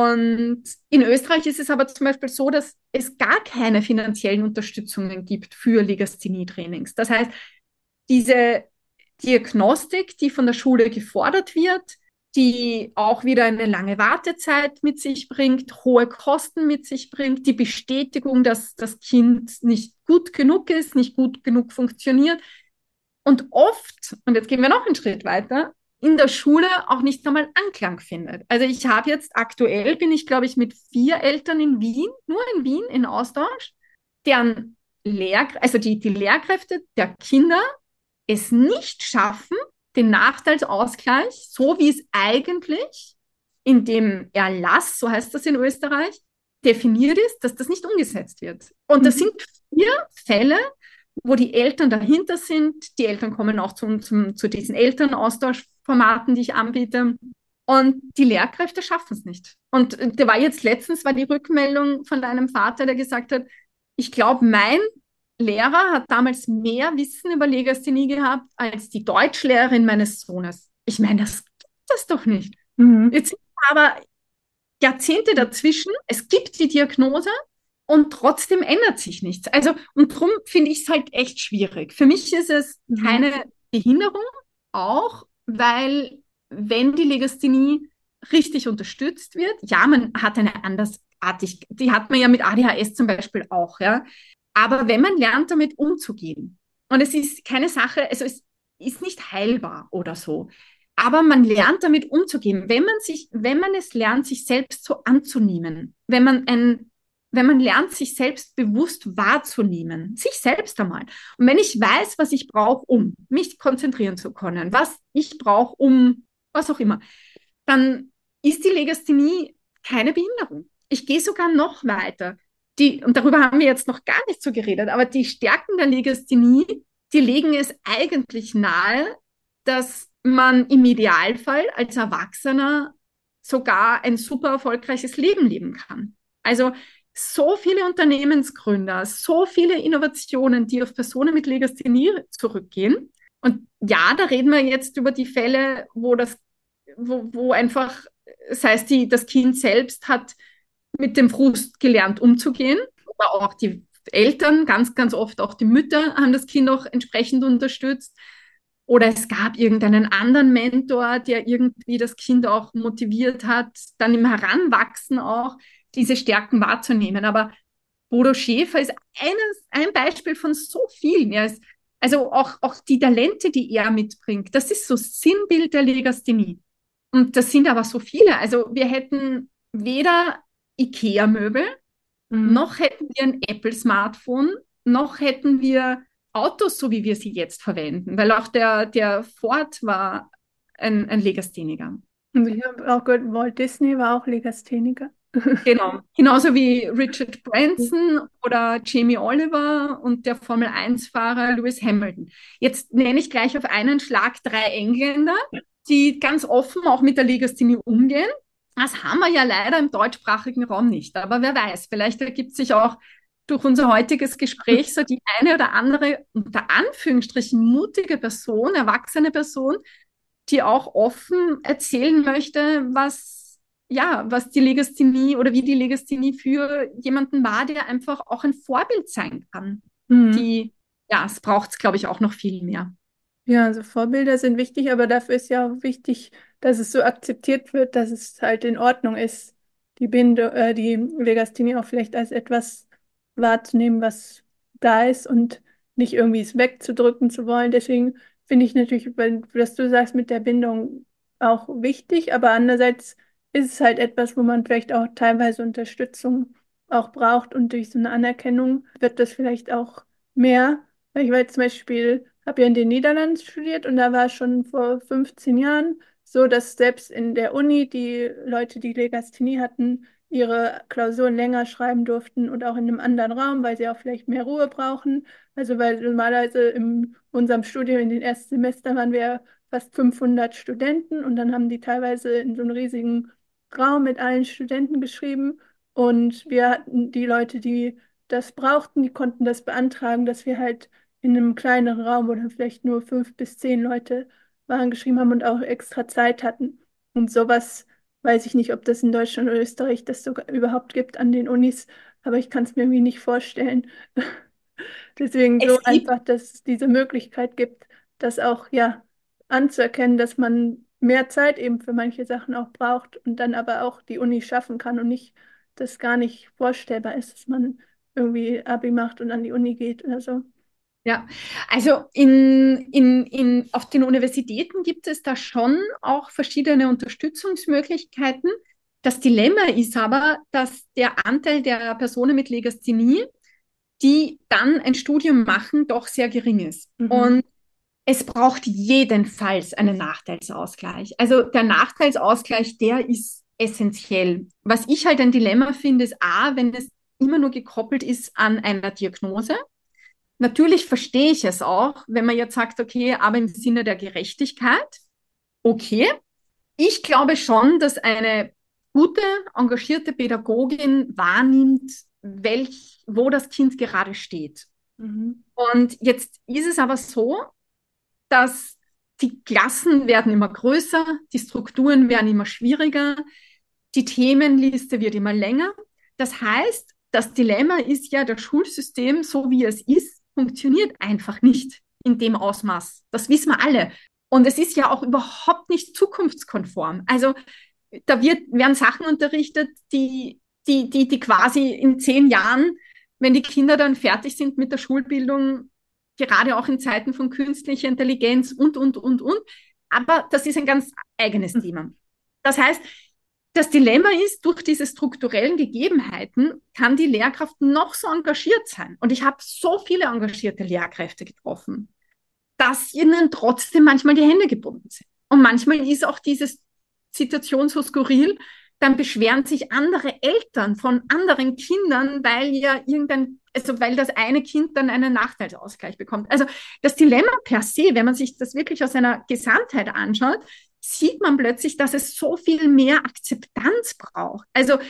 Und in Österreich ist es aber zum Beispiel so, dass es gar keine finanziellen Unterstützungen gibt für Legasthenie-Trainings. Das heißt, diese Diagnostik, die von der Schule gefordert wird, die auch wieder eine lange Wartezeit mit sich bringt, hohe Kosten mit sich bringt, die Bestätigung, dass das Kind nicht gut genug ist, nicht gut genug funktioniert und oft, und jetzt gehen wir noch einen Schritt weiter, in der Schule auch nicht einmal Anklang findet. Also ich habe jetzt aktuell, bin ich glaube ich mit vier Eltern in Wien, nur in Wien in Austausch, deren Lehr also die, die Lehrkräfte der Kinder es nicht schaffen, den Nachteilsausgleich, so wie es eigentlich in dem Erlass, so heißt das in Österreich, definiert ist, dass das nicht umgesetzt wird. Und das Mhm. sind vier Fälle, wo die Eltern dahinter sind. Die Eltern kommen auch zu, zum, zu diesen Elternaustauschformaten, die ich anbiete. Und die Lehrkräfte schaffen es nicht. Und da war jetzt letztens war die Rückmeldung von einem Vater, der gesagt hat, ich glaube, mein Lehrer hat damals mehr Wissen über Legasthenie gehabt als die Deutschlehrerin meines Sohnes. Ich meine, das gibt es doch nicht. Mhm. Jetzt sind aber Jahrzehnte dazwischen, es gibt die Diagnose und trotzdem ändert sich nichts. Also, und darum finde ich es halt echt schwierig. Für mich ist es Mhm. keine Behinderung, auch weil, wenn die Legasthenie richtig unterstützt wird, ja, man hat eine Andersartig, die hat man ja mit A D H S zum Beispiel auch, ja. Aber wenn man lernt, damit umzugehen, und es ist keine Sache, also es ist nicht heilbar oder so, aber man lernt damit umzugehen. Wenn man sich, wenn man es lernt, sich selbst so anzunehmen, wenn man ein, wenn man lernt, sich selbst bewusst wahrzunehmen, sich selbst einmal. Und wenn ich weiß, was ich brauche, um mich konzentrieren zu können, was ich brauche, um was auch immer, dann ist die Legasthenie keine Behinderung. Ich gehe sogar noch weiter. Die, und darüber haben wir jetzt noch gar nicht so geredet, aber die Stärken der Legasthenie, die legen es eigentlich nahe, dass man im Idealfall als Erwachsener sogar ein super erfolgreiches Leben leben kann. Also so viele Unternehmensgründer, so viele Innovationen, die auf Personen mit Legasthenie zurückgehen. Und ja, da reden wir jetzt über die Fälle, wo das, wo, wo einfach, das heißt, die, das Kind selbst hat mit dem Frust gelernt umzugehen. Oder auch die Eltern, ganz, ganz oft auch die Mütter haben das Kind auch entsprechend unterstützt. Oder es gab irgendeinen anderen Mentor, der irgendwie das Kind auch motiviert hat, dann im Heranwachsen auch diese Stärken wahrzunehmen. Aber Bodo Schäfer ist eines, ein Beispiel von so vielen. Er ist, also auch, auch die Talente, die er mitbringt, das ist so Sinnbild der Legasthenie. Und das sind aber so viele. Also wir hätten weder IKEA-Möbel, Mhm. noch hätten wir ein Apple-Smartphone, noch hätten wir Autos, so wie wir sie jetzt verwenden, weil auch der, der Ford war ein, ein Legastheniker. Und ich habe auch gehört, Walt Disney war auch Legastheniker. Genau. Genauso wie Richard Branson oder Jamie Oliver und der Formel eins-Fahrer Lewis Hamilton. Jetzt nenne ich gleich auf einen Schlag drei Engländer, die ganz offen auch mit der Legasthenie umgehen. Das haben wir ja leider im deutschsprachigen Raum nicht. Aber wer weiß, vielleicht ergibt sich auch durch unser heutiges Gespräch so die eine oder andere, unter Anführungsstrichen, mutige Person, erwachsene Person, die auch offen erzählen möchte, was, ja, was die Legasthenie oder wie die Legasthenie für jemanden war, der einfach auch ein Vorbild sein kann. Mhm. Die ja, es braucht es, glaube ich, auch noch viel mehr. Ja, also Vorbilder sind wichtig, aber dafür ist ja auch wichtig, dass es so akzeptiert wird, dass es halt in Ordnung ist, die Binde, äh, die Legasthenie auch vielleicht als etwas wahrzunehmen, was da ist und nicht irgendwie es wegzudrücken zu wollen. Deswegen finde ich natürlich, wenn, was du sagst mit der Bindung auch wichtig, aber andererseits ist es halt etwas, wo man vielleicht auch teilweise Unterstützung auch braucht und durch so eine Anerkennung wird das vielleicht auch mehr. Weil ich war jetzt zum Beispiel, habe ja in den Niederlanden studiert und da war es schon vor fünfzehn Jahren so, dass selbst in der Uni die Leute, die Legasthenie hatten, ihre Klausuren länger schreiben durften und auch in einem anderen Raum, weil sie auch vielleicht mehr Ruhe brauchen. Also weil normalerweise in unserem Studium in den ersten Semestern waren wir fast fünfhundert Studenten und dann haben die teilweise in so einem riesigen Raum mit allen Studenten geschrieben und wir hatten die Leute, die das brauchten, die konnten das beantragen, dass wir halt in einem kleineren Raum, wo dann vielleicht nur fünf bis zehn Leute waren, geschrieben haben und auch extra Zeit hatten. Und sowas weiß ich nicht, ob das in Deutschland oder Österreich das sogar überhaupt gibt an den Unis, aber ich kann es mir irgendwie nicht vorstellen. Deswegen so Es gibt einfach, dass es diese Möglichkeit gibt, das auch ja anzuerkennen, dass man mehr Zeit eben für manche Sachen auch braucht und dann aber auch die Uni schaffen kann und nicht, dass gar nicht vorstellbar ist, dass man irgendwie Abi macht und an die Uni geht oder so. Ja, also in, in, in, auf den Universitäten gibt es da schon auch verschiedene Unterstützungsmöglichkeiten. Das Dilemma ist aber, dass der Anteil der Personen mit Legasthenie, die dann ein Studium machen, doch sehr gering ist. Mhm. Und es braucht jedenfalls einen Nachteilsausgleich. Also der Nachteilsausgleich, der ist essentiell. Was ich halt ein Dilemma finde, ist A, wenn es immer nur gekoppelt ist an einer Diagnose. Natürlich verstehe ich es auch, wenn man jetzt sagt, okay, aber im Sinne der Gerechtigkeit, okay. Ich glaube schon, dass eine gute, engagierte Pädagogin wahrnimmt, welch, wo das Kind gerade steht. Mhm. Und jetzt ist es aber so, dass die Klassen werden immer größer, die Strukturen werden immer schwieriger, die Themenliste wird immer länger. Das heißt, das Dilemma ist ja, das Schulsystem, so wie es ist, funktioniert einfach nicht in dem Ausmaß. Das wissen wir alle. Und es ist ja auch überhaupt nicht zukunftskonform. Also da wird, werden Sachen unterrichtet, die, die, die, die quasi in zehn Jahren, wenn die Kinder dann fertig sind mit der Schulbildung, gerade auch in Zeiten von künstlicher Intelligenz und, und, und, und. Aber das ist ein ganz eigenes Thema. Das heißt, das Dilemma ist, durch diese strukturellen Gegebenheiten kann die Lehrkraft noch so engagiert sein. Und ich habe so viele engagierte Lehrkräfte getroffen, dass ihnen trotzdem manchmal die Hände gebunden sind. Und manchmal ist auch diese Situation so skurril, dann beschweren sich andere Eltern von anderen Kindern, weil ja irgendein, also weil das eine Kind dann einen Nachteilsausgleich bekommt. Also das Dilemma per se, wenn man sich das wirklich aus einer Gesamtheit anschaut, sieht man plötzlich, dass es so viel mehr Akzeptanz braucht. Also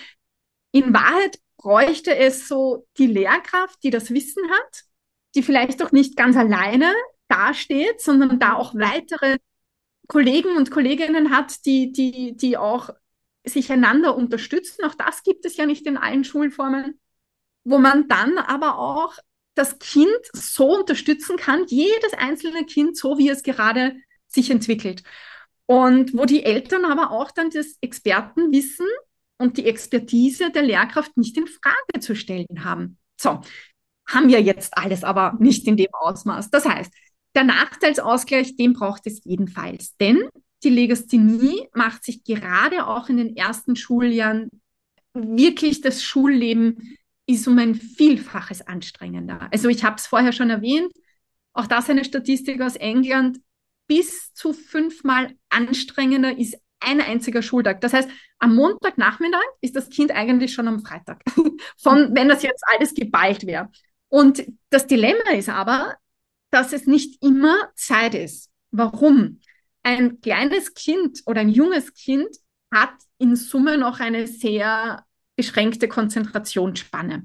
in Wahrheit bräuchte es so die Lehrkraft, die das Wissen hat, die vielleicht auch nicht ganz alleine dasteht, sondern da auch weitere Kollegen und Kolleginnen hat, die, die, die auch sich einander unterstützen. Auch das gibt es ja nicht in allen Schulformen, wo man dann aber auch das Kind so unterstützen kann, jedes einzelne Kind, so wie es gerade sich entwickelt. Und wo die Eltern aber auch dann das Expertenwissen und die Expertise der Lehrkraft nicht in Frage zu stellen haben. So, haben wir jetzt alles, aber nicht in dem Ausmaß. Das heißt, der Nachteilsausgleich, den braucht es jedenfalls, denn die Legasthenie macht sich gerade auch in den ersten Schuljahren wirklich, das Schulleben ist um ein Vielfaches anstrengender. Also ich habe es vorher schon erwähnt, auch das eine Statistik aus England, bis zu fünfmal anstrengender ist ein einziger Schultag. Das heißt, am Montagnachmittag ist das Kind eigentlich schon am Freitag, von, wenn das jetzt alles geballt wäre. Und das Dilemma ist aber, dass es nicht immer Zeit ist. Warum? Ein kleines Kind oder ein junges Kind hat in Summe noch eine sehr beschränkte Konzentrationsspanne.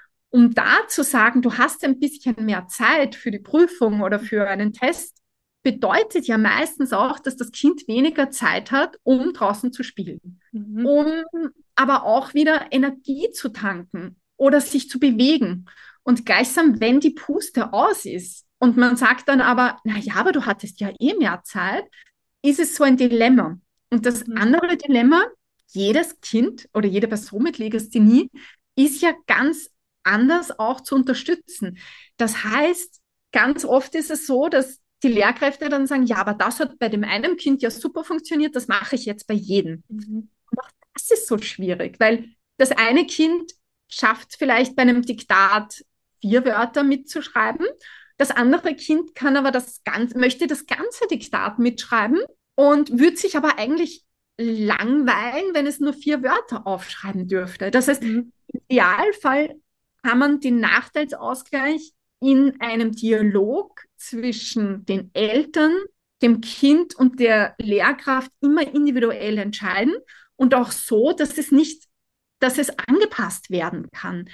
Um da zu sagen, du hast ein bisschen mehr Zeit für die Prüfung oder für einen Test, bedeutet ja meistens auch, dass das Kind weniger Zeit hat, um draußen zu spielen, Mhm. um aber auch wieder Energie zu tanken oder sich zu bewegen. Und gleichsam, wenn die Puste aus ist und man sagt dann aber, na ja, aber du hattest ja eh mehr Zeit, ist es so ein Dilemma. Und das Mhm. andere Dilemma, jedes Kind oder jede Person mit Legasthenie ist ja ganz anders auch zu unterstützen. Das heißt, ganz oft ist es so, dass die Lehrkräfte dann sagen, ja, aber das hat bei dem einen Kind ja super funktioniert, das mache ich jetzt bei jedem. Mhm. Und auch das ist so schwierig, weil das eine Kind schafft vielleicht bei einem Diktat vier Wörter mitzuschreiben. Das andere Kind kann aber das ganze, möchte das ganze Diktat mitschreiben und würde sich aber eigentlich langweilen, wenn es nur vier Wörter aufschreiben dürfte. Das heißt, Mhm. im Idealfall kann man den Nachteilsausgleich in einem Dialog zwischen den Eltern, dem Kind und der Lehrkraft immer individuell entscheiden und auch so, dass es nicht, dass es angepasst werden kann.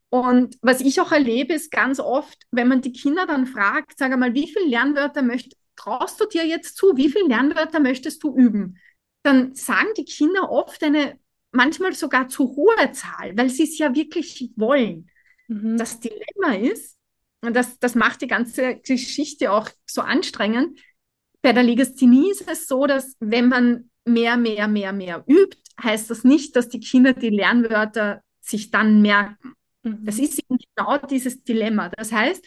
Und was ich auch erlebe, ist ganz oft, wenn man die Kinder dann fragt, sag mal, wie viele Lernwörter möchtest, traust du dir jetzt zu, wie viele Lernwörter möchtest du üben? Dann sagen die Kinder oft eine manchmal sogar zu hohe Zahl, weil sie es ja wirklich wollen. Mhm. Das Dilemma ist, und das, das macht die ganze Geschichte auch so anstrengend, bei der Legasthenie ist es so, dass wenn man mehr, mehr, mehr, mehr übt, heißt das nicht, dass die Kinder die Lernwörter sich dann merken. Das Mhm. ist eben genau dieses Dilemma. Das heißt,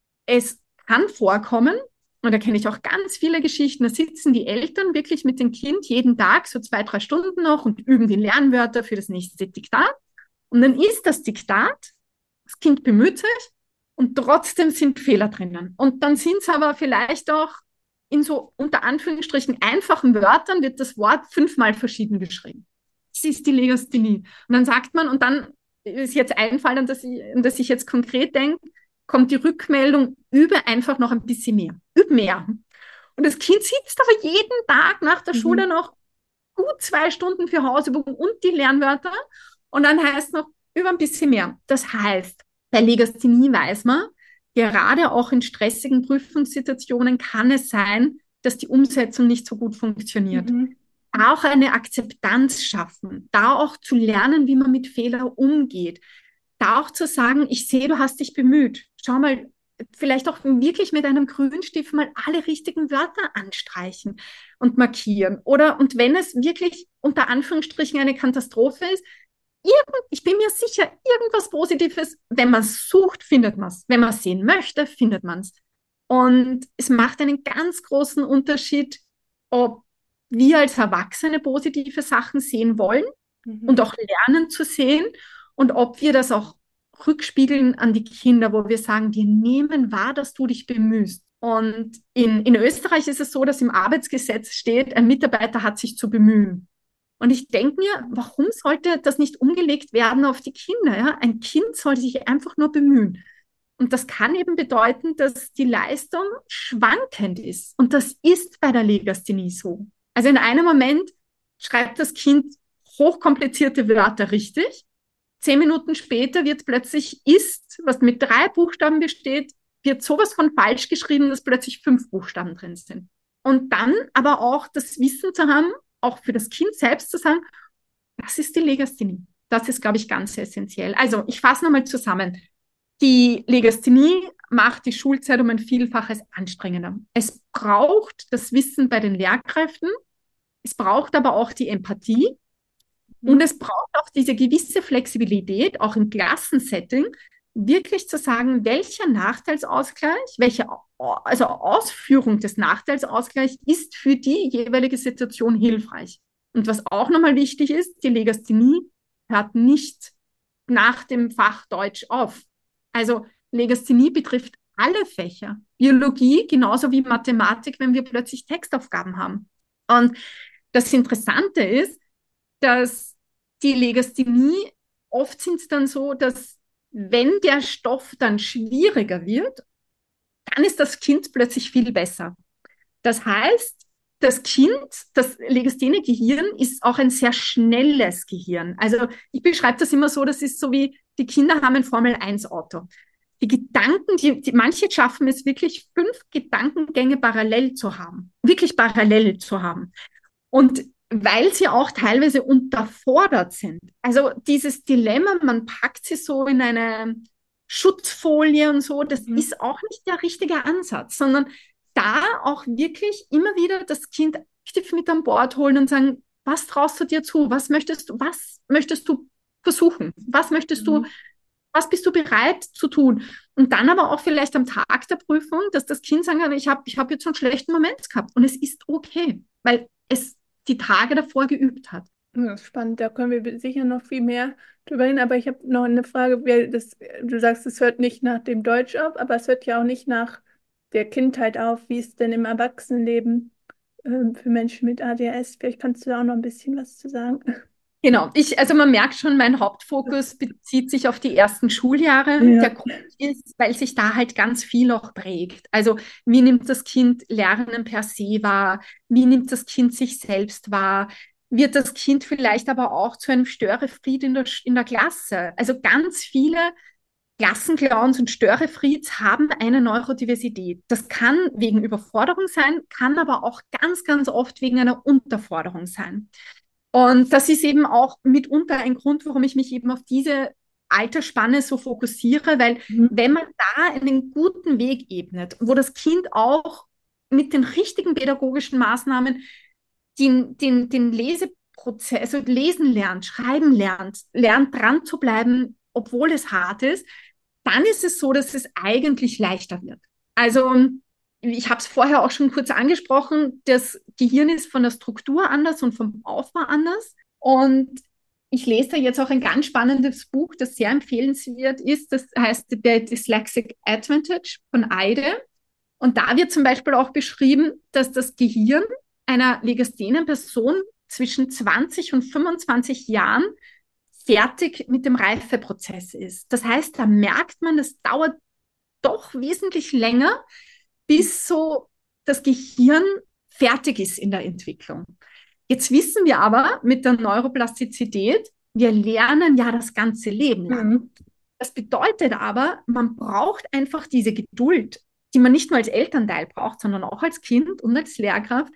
es kann vorkommen, und da kenne ich auch ganz viele Geschichten, da sitzen die Eltern wirklich mit dem Kind jeden Tag so zwei, drei Stunden noch und üben die Lernwörter für das nächste Diktat. Und dann ist das Diktat, das Kind bemüht sich und trotzdem sind Fehler drinnen. Und dann sind es aber vielleicht auch in so unter Anführungsstrichen einfachen Wörtern wird das Wort fünfmal verschieden geschrieben. Das ist die Legasthenie. Und dann sagt man, und dann ist jetzt einfallen, an das ich, an das ich jetzt konkret denke, kommt die Rückmeldung, übe einfach noch ein bisschen mehr. Übe mehr. Und das Kind sitzt aber jeden Tag nach der Schule Mhm. noch gut zwei Stunden für Hausübungen und die Lernwörter. Und dann heißt es noch, über ein bisschen mehr. Das heißt, bei Legasthenie weiß man, gerade auch in stressigen Prüfungssituationen kann es sein, dass die Umsetzung nicht so gut funktioniert. Mhm. Auch eine Akzeptanz schaffen, da auch zu lernen, wie man mit Fehlern umgeht, da auch zu sagen, ich sehe, du hast dich bemüht. Schau mal, vielleicht auch wirklich mit einem Grünstift mal alle richtigen Wörter anstreichen und markieren. Oder, und wenn es wirklich unter Anführungsstrichen eine Katastrophe ist, irgend, ich bin mir sicher, irgendwas Positives, wenn man es sucht, findet man es. Wenn man es sehen möchte, findet man es. Und es macht einen ganz großen Unterschied, ob wir als Erwachsene positive Sachen sehen wollen und Mhm. auch lernen zu sehen und ob wir das auch rückspiegeln an die Kinder, wo wir sagen, wir nehmen wahr, dass du dich bemühst. Und in, in Österreich ist es so, dass im Arbeitsgesetz steht, ein Mitarbeiter hat sich zu bemühen. Und ich denke mir, warum sollte das nicht umgelegt werden auf die Kinder? Ja? Ein Kind soll sich einfach nur bemühen. Und das kann eben bedeuten, dass die Leistung schwankend ist. Und das ist bei der Legasthenie so. Also in einem Moment schreibt das Kind hochkomplizierte Wörter richtig. Zehn Minuten später wird plötzlich ist, was mit drei Buchstaben besteht, wird sowas von falsch geschrieben, dass plötzlich fünf Buchstaben drin sind. Und dann aber auch das Wissen zu haben, auch für das Kind selbst zu sagen, das ist die Legasthenie. Das ist, glaube ich, ganz essentiell. Also ich fasse nochmal zusammen. Die Legasthenie macht die Schulzeit um ein Vielfaches anstrengender. Es braucht das Wissen bei den Lehrkräften, es braucht aber auch die Empathie und Mhm. es braucht auch diese gewisse Flexibilität, auch im Klassensetting, wirklich zu sagen, welcher Nachteilsausgleich, welche also Ausführung des Nachteilsausgleichs ist für die jeweilige Situation hilfreich. Und was auch nochmal wichtig ist, die Legasthenie hört nicht nach dem Fach Deutsch auf. Also Legasthenie betrifft alle Fächer. Biologie genauso wie Mathematik, wenn wir plötzlich Textaufgaben haben. Und das Interessante ist, dass die Legasthenie, oft sind es dann so, dass wenn der Stoff dann schwieriger wird, dann ist das Kind plötzlich viel besser. Das heißt, das Kind, das Legasthenie-Gehirn ist auch ein sehr schnelles Gehirn. Also ich beschreibe das immer so, das ist so wie, die Kinder haben ein Formel eins Auto. Die Gedanken, die, die, manche schaffen es wirklich, fünf Gedankengänge parallel zu haben. Wirklich parallel zu haben. Und weil sie auch teilweise unterfordert sind. Also dieses Dilemma, man packt sie so in eine, Schutzfolie und so, das Mhm. ist auch nicht der richtige Ansatz, sondern da auch wirklich immer wieder das Kind aktiv mit an Bord holen und sagen, was traust du dir zu? Was möchtest du, was möchtest du versuchen? Was möchtest du, Mhm. was bist du bereit zu tun? Und dann aber auch vielleicht am Tag der Prüfung, dass das Kind sagen kann, ich habe ich hab jetzt so einen schlechten Moment gehabt und es ist okay, weil es die Tage davor geübt hat. Ja, das ist spannend, da können wir sicher noch viel mehr drüber hin, aber ich habe noch eine Frage, weil das, du sagst, es hört nicht nach dem Deutsch auf, aber es hört ja auch nicht nach der Kindheit auf. Wie ist es denn im Erwachsenenleben ähm, für Menschen mit A D H S? Vielleicht kannst du da auch noch ein bisschen was zu sagen. Genau, ich, also man merkt schon, mein Hauptfokus bezieht sich auf die ersten Schuljahre. Der Ja. Grund ist, weil sich da halt ganz viel auch prägt. Also wie nimmt das Kind Lernen per se wahr? Wie nimmt das Kind sich selbst wahr? Wird das Kind vielleicht aber auch zu einem Störefried in der, in der Klasse? Also ganz viele Klassenclowns und Störefrieds haben eine Neurodiversität. Das kann wegen Überforderung sein, kann aber auch ganz, ganz oft wegen einer Unterforderung sein. Und das ist eben auch mitunter ein Grund, warum ich mich eben auf diese Altersspanne so fokussiere, weil Mhm. wenn man da einen guten Weg ebnet, wo das Kind auch mit den richtigen pädagogischen Maßnahmen den, den, den Leseprozess, also lesen lernt, schreiben lernt, lernt dran zu bleiben, obwohl es hart ist, dann ist es so, dass es eigentlich leichter wird. Also ich habe es vorher auch schon kurz angesprochen, das Gehirn ist von der Struktur anders und vom Aufbau anders. Und ich lese da jetzt auch ein ganz spannendes Buch, das sehr empfehlenswert ist. Das heißt The Dyslexic Advantage von Eide. Und da wird zum Beispiel auch beschrieben, dass das Gehirn einer legasthenen Person zwischen zwanzig und fünfundzwanzig Jahren fertig mit dem Reifeprozess ist. Das heißt, da merkt man, es dauert doch wesentlich länger, bis so das Gehirn fertig ist in der Entwicklung. Jetzt wissen wir aber mit der Neuroplastizität, wir lernen ja das ganze Leben lang. Mhm. Das bedeutet aber, man braucht einfach diese Geduld, die man nicht nur als Elternteil braucht, sondern auch als Kind und als Lehrkraft,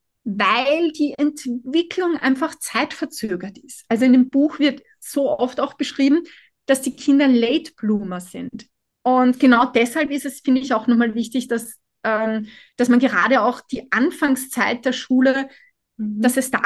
weil die Entwicklung einfach zeitverzögert ist. Also in dem Buch wird so oft auch beschrieben, dass die Kinder Late Bloomer sind. Und genau deshalb ist es, finde ich, auch nochmal wichtig, dass, ähm, dass man gerade auch die Anfangszeit der Schule, dass Mhm. es da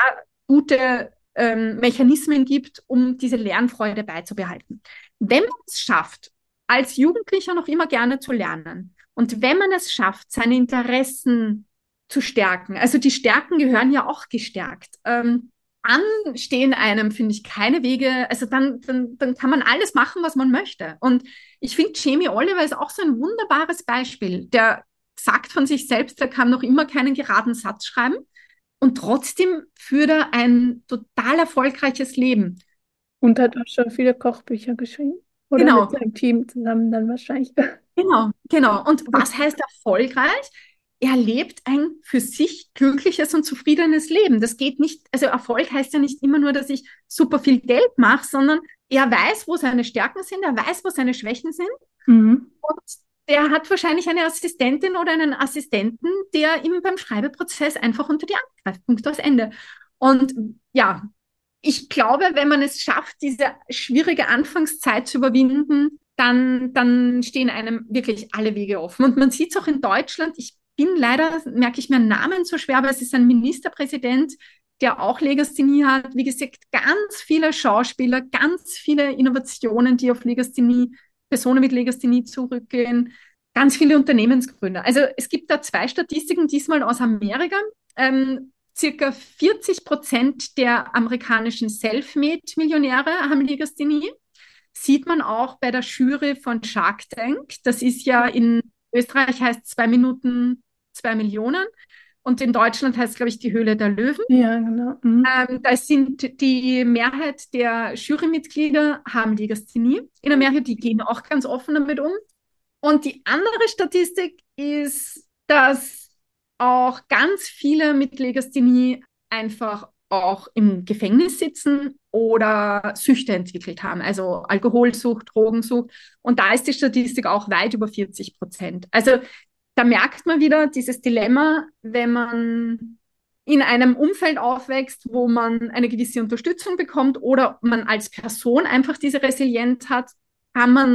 gute ähm, Mechanismen gibt, um diese Lernfreude beizubehalten. Wenn man es schafft, als Jugendlicher noch immer gerne zu lernen und wenn man es schafft, seine Interessen zu stärken, also die Stärken gehören ja auch gestärkt, ähm, dann stehen einem, finde ich, keine Wege, also dann, dann, dann kann man alles machen, was man möchte. Und ich finde, Jamie Oliver ist auch so ein wunderbares Beispiel. Der sagt von sich selbst, er kann noch immer keinen geraden Satz schreiben und trotzdem führt er ein total erfolgreiches Leben. Und hat auch schon viele Kochbücher geschrieben. Oder mit Genau, seinem Team zusammen dann wahrscheinlich. genau, genau. Und was heißt erfolgreich? Er lebt ein für sich glückliches und zufriedenes Leben. Das geht nicht, also Erfolg heißt ja nicht immer nur, dass ich super viel Geld mache, sondern er weiß, wo seine Stärken sind, er weiß, wo seine Schwächen sind Mhm. und der hat wahrscheinlich eine Assistentin oder einen Assistenten, der ihm beim Schreibeprozess einfach unter die Arme greift. Punkt aus Ende. Und ja, ich glaube, wenn man es schafft, diese schwierige Anfangszeit zu überwinden, dann, dann stehen einem wirklich alle Wege offen. Und man sieht es auch in Deutschland. Ich bin leider, merke ich mir Namen so schwer, aber es ist ein Ministerpräsident, der auch Legasthenie hat. Wie gesagt, ganz viele Schauspieler, ganz viele Innovationen, die auf Legasthenie, Personen mit Legasthenie zurückgehen, ganz viele Unternehmensgründer. Also es gibt da zwei Statistiken, diesmal aus Amerika. Ähm, circa vierzig Prozent der amerikanischen Selfmade-Millionäre haben Legasthenie. Sieht man auch bei der Jury von Shark Tank. Das ist ja in Österreich heißt zwei Minuten zwei Millionen und in Deutschland heißt, glaube ich, die Höhle der Löwen. Ja, genau. Mhm. Ähm, da sind die Mehrheit der Jurymitglieder haben Legasthenie. In Amerika, die gehen auch ganz offen damit um. Und die andere Statistik ist, dass auch ganz viele mit Legasthenie einfach auch im Gefängnis sitzen oder Süchte entwickelt haben, also Alkoholsucht, Drogensucht. Und da ist die Statistik auch weit über vierzig Prozent. Also da merkt man wieder dieses Dilemma, wenn man in einem Umfeld aufwächst, wo man eine gewisse Unterstützung bekommt oder man als Person einfach diese Resilienz hat, kann man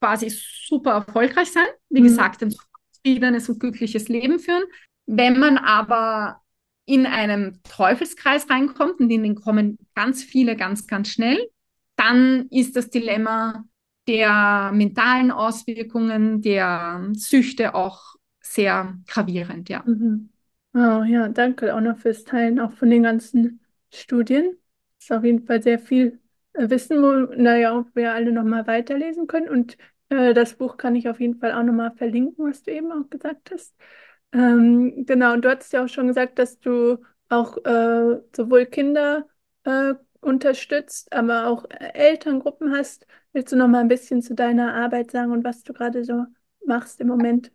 quasi super erfolgreich sein, wie Mhm. gesagt, ein zufriedenes und glückliches Leben führen. Wenn man aber in einen Teufelskreis reinkommt, und in den kommen ganz viele ganz, ganz schnell, dann ist das Dilemma der mentalen Auswirkungen, der Süchte auch sehr gravierend, ja. Mhm. Oh, ja, danke auch noch fürs Teilen, auch von den ganzen Studien. Ist auf jeden Fall sehr viel äh, Wissen, wo, naja, auch wir alle nochmal weiterlesen können. Und äh, das Buch kann ich auf jeden Fall auch nochmal verlinken, was du eben auch gesagt hast. Ähm, genau, und du hattest ja auch schon gesagt, dass du auch äh, sowohl Kinder äh, unterstützt, aber auch äh, Elterngruppen hast. Willst du noch mal ein bisschen zu deiner Arbeit sagen und was du gerade so machst im Moment?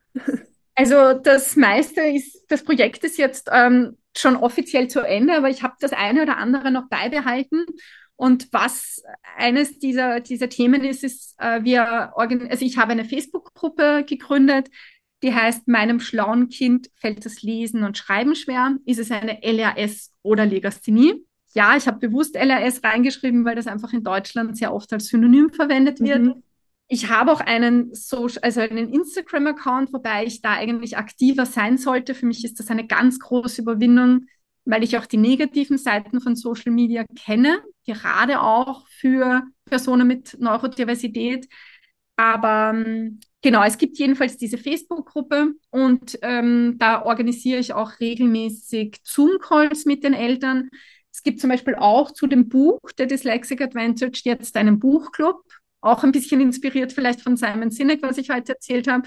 Also das meiste ist, das Projekt ist jetzt ähm, schon offiziell zu Ende, aber ich habe das eine oder andere noch beibehalten. Und was eines dieser, dieser Themen ist, ist, äh, wir organ also ich habe eine Facebook-Gruppe gegründet, die heißt, meinem schlauen Kind fällt das Lesen und Schreiben schwer. Ist es eine L R S oder Legasthenie? Ja, ich habe bewusst L R S reingeschrieben, weil das einfach in Deutschland sehr oft als Synonym verwendet wird. Mhm. Ich habe auch einen, Social, also einen Instagram-Account, wobei ich da eigentlich aktiver sein sollte. Für mich ist das eine ganz große Überwindung, weil ich auch die negativen Seiten von Social Media kenne, gerade auch für Personen mit Neurodiversität. Aber ähm, genau, es gibt jedenfalls diese Facebook-Gruppe und ähm, da organisiere ich auch regelmäßig Zoom-Calls mit den Eltern. Es gibt zum Beispiel auch zu dem Buch der Dyslexic Advantage jetzt einen Buchclub, auch ein bisschen inspiriert vielleicht von Simon Sinek, was ich heute erzählt habe,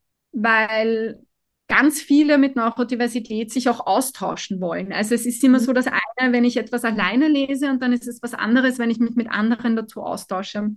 weil ganz viele mit Neurodiversität sich auch austauschen wollen. Also es ist immer Mhm. so das eine, wenn ich etwas alleine lese und dann ist es was anderes, wenn ich mich mit anderen dazu austausche.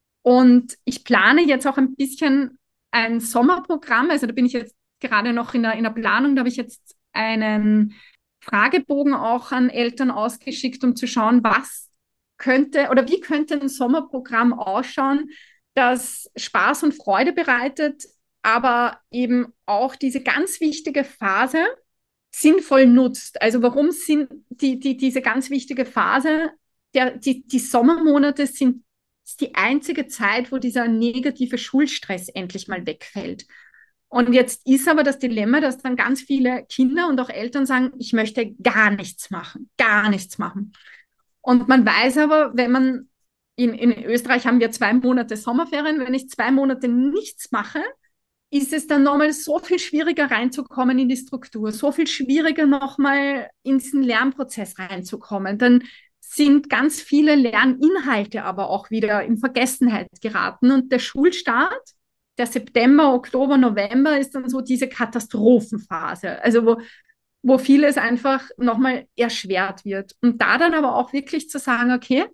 Und ich plane jetzt auch ein bisschen ein Sommerprogramm. Also da bin ich jetzt gerade noch in der, in der Planung. Da habe ich jetzt einen Fragebogen auch an Eltern ausgeschickt, um zu schauen, was könnte oder wie könnte ein Sommerprogramm ausschauen, das Spaß und Freude bereitet, aber eben auch diese ganz wichtige Phase sinnvoll nutzt. Also warum sind die, die, diese ganz wichtige Phase, der, die, die Sommermonate sind ist die einzige Zeit, wo dieser negative Schulstress endlich mal wegfällt. Und jetzt ist aber das Dilemma, dass dann ganz viele Kinder und auch Eltern sagen, ich möchte gar nichts machen, gar nichts machen. Und man weiß aber, wenn man in, in Österreich haben wir zwei Monate Sommerferien, wenn ich zwei Monate nichts mache, ist es dann nochmal so viel schwieriger reinzukommen in die Struktur, so viel schwieriger nochmal in diesen Lernprozess reinzukommen. Dann sind ganz viele Lerninhalte aber auch wieder in Vergessenheit geraten und der Schulstart, der September, Oktober, November ist dann so diese Katastrophenphase, also wo, wo vieles einfach nochmal erschwert wird. Und da dann aber auch wirklich zu sagen, okay,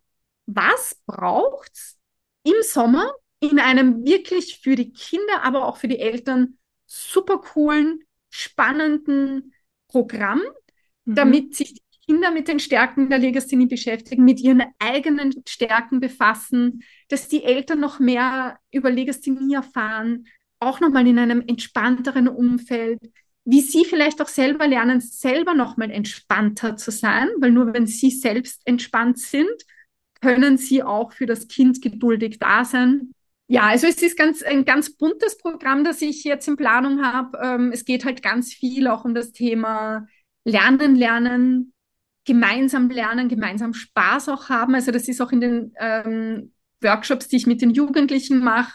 was braucht's im Sommer in einem wirklich für die Kinder, aber auch für die Eltern super coolen, spannenden Programm, Mhm. damit sich die Kinder mit den Stärken der Legasthenie beschäftigen, mit ihren eigenen Stärken befassen, dass die Eltern noch mehr über Legasthenie erfahren, auch nochmal in einem entspannteren Umfeld, wie sie vielleicht auch selber lernen, selber nochmal entspannter zu sein, weil nur wenn sie selbst entspannt sind, können sie auch für das Kind geduldig da sein. Ja, also es ist ganz, ein ganz buntes Programm, das ich jetzt in Planung habe. Ähm, es geht halt ganz viel auch um das Thema Lernen, Lernen, gemeinsam lernen, gemeinsam Spaß auch haben. Also das ist auch in den ähm, Workshops, die ich mit den Jugendlichen mache,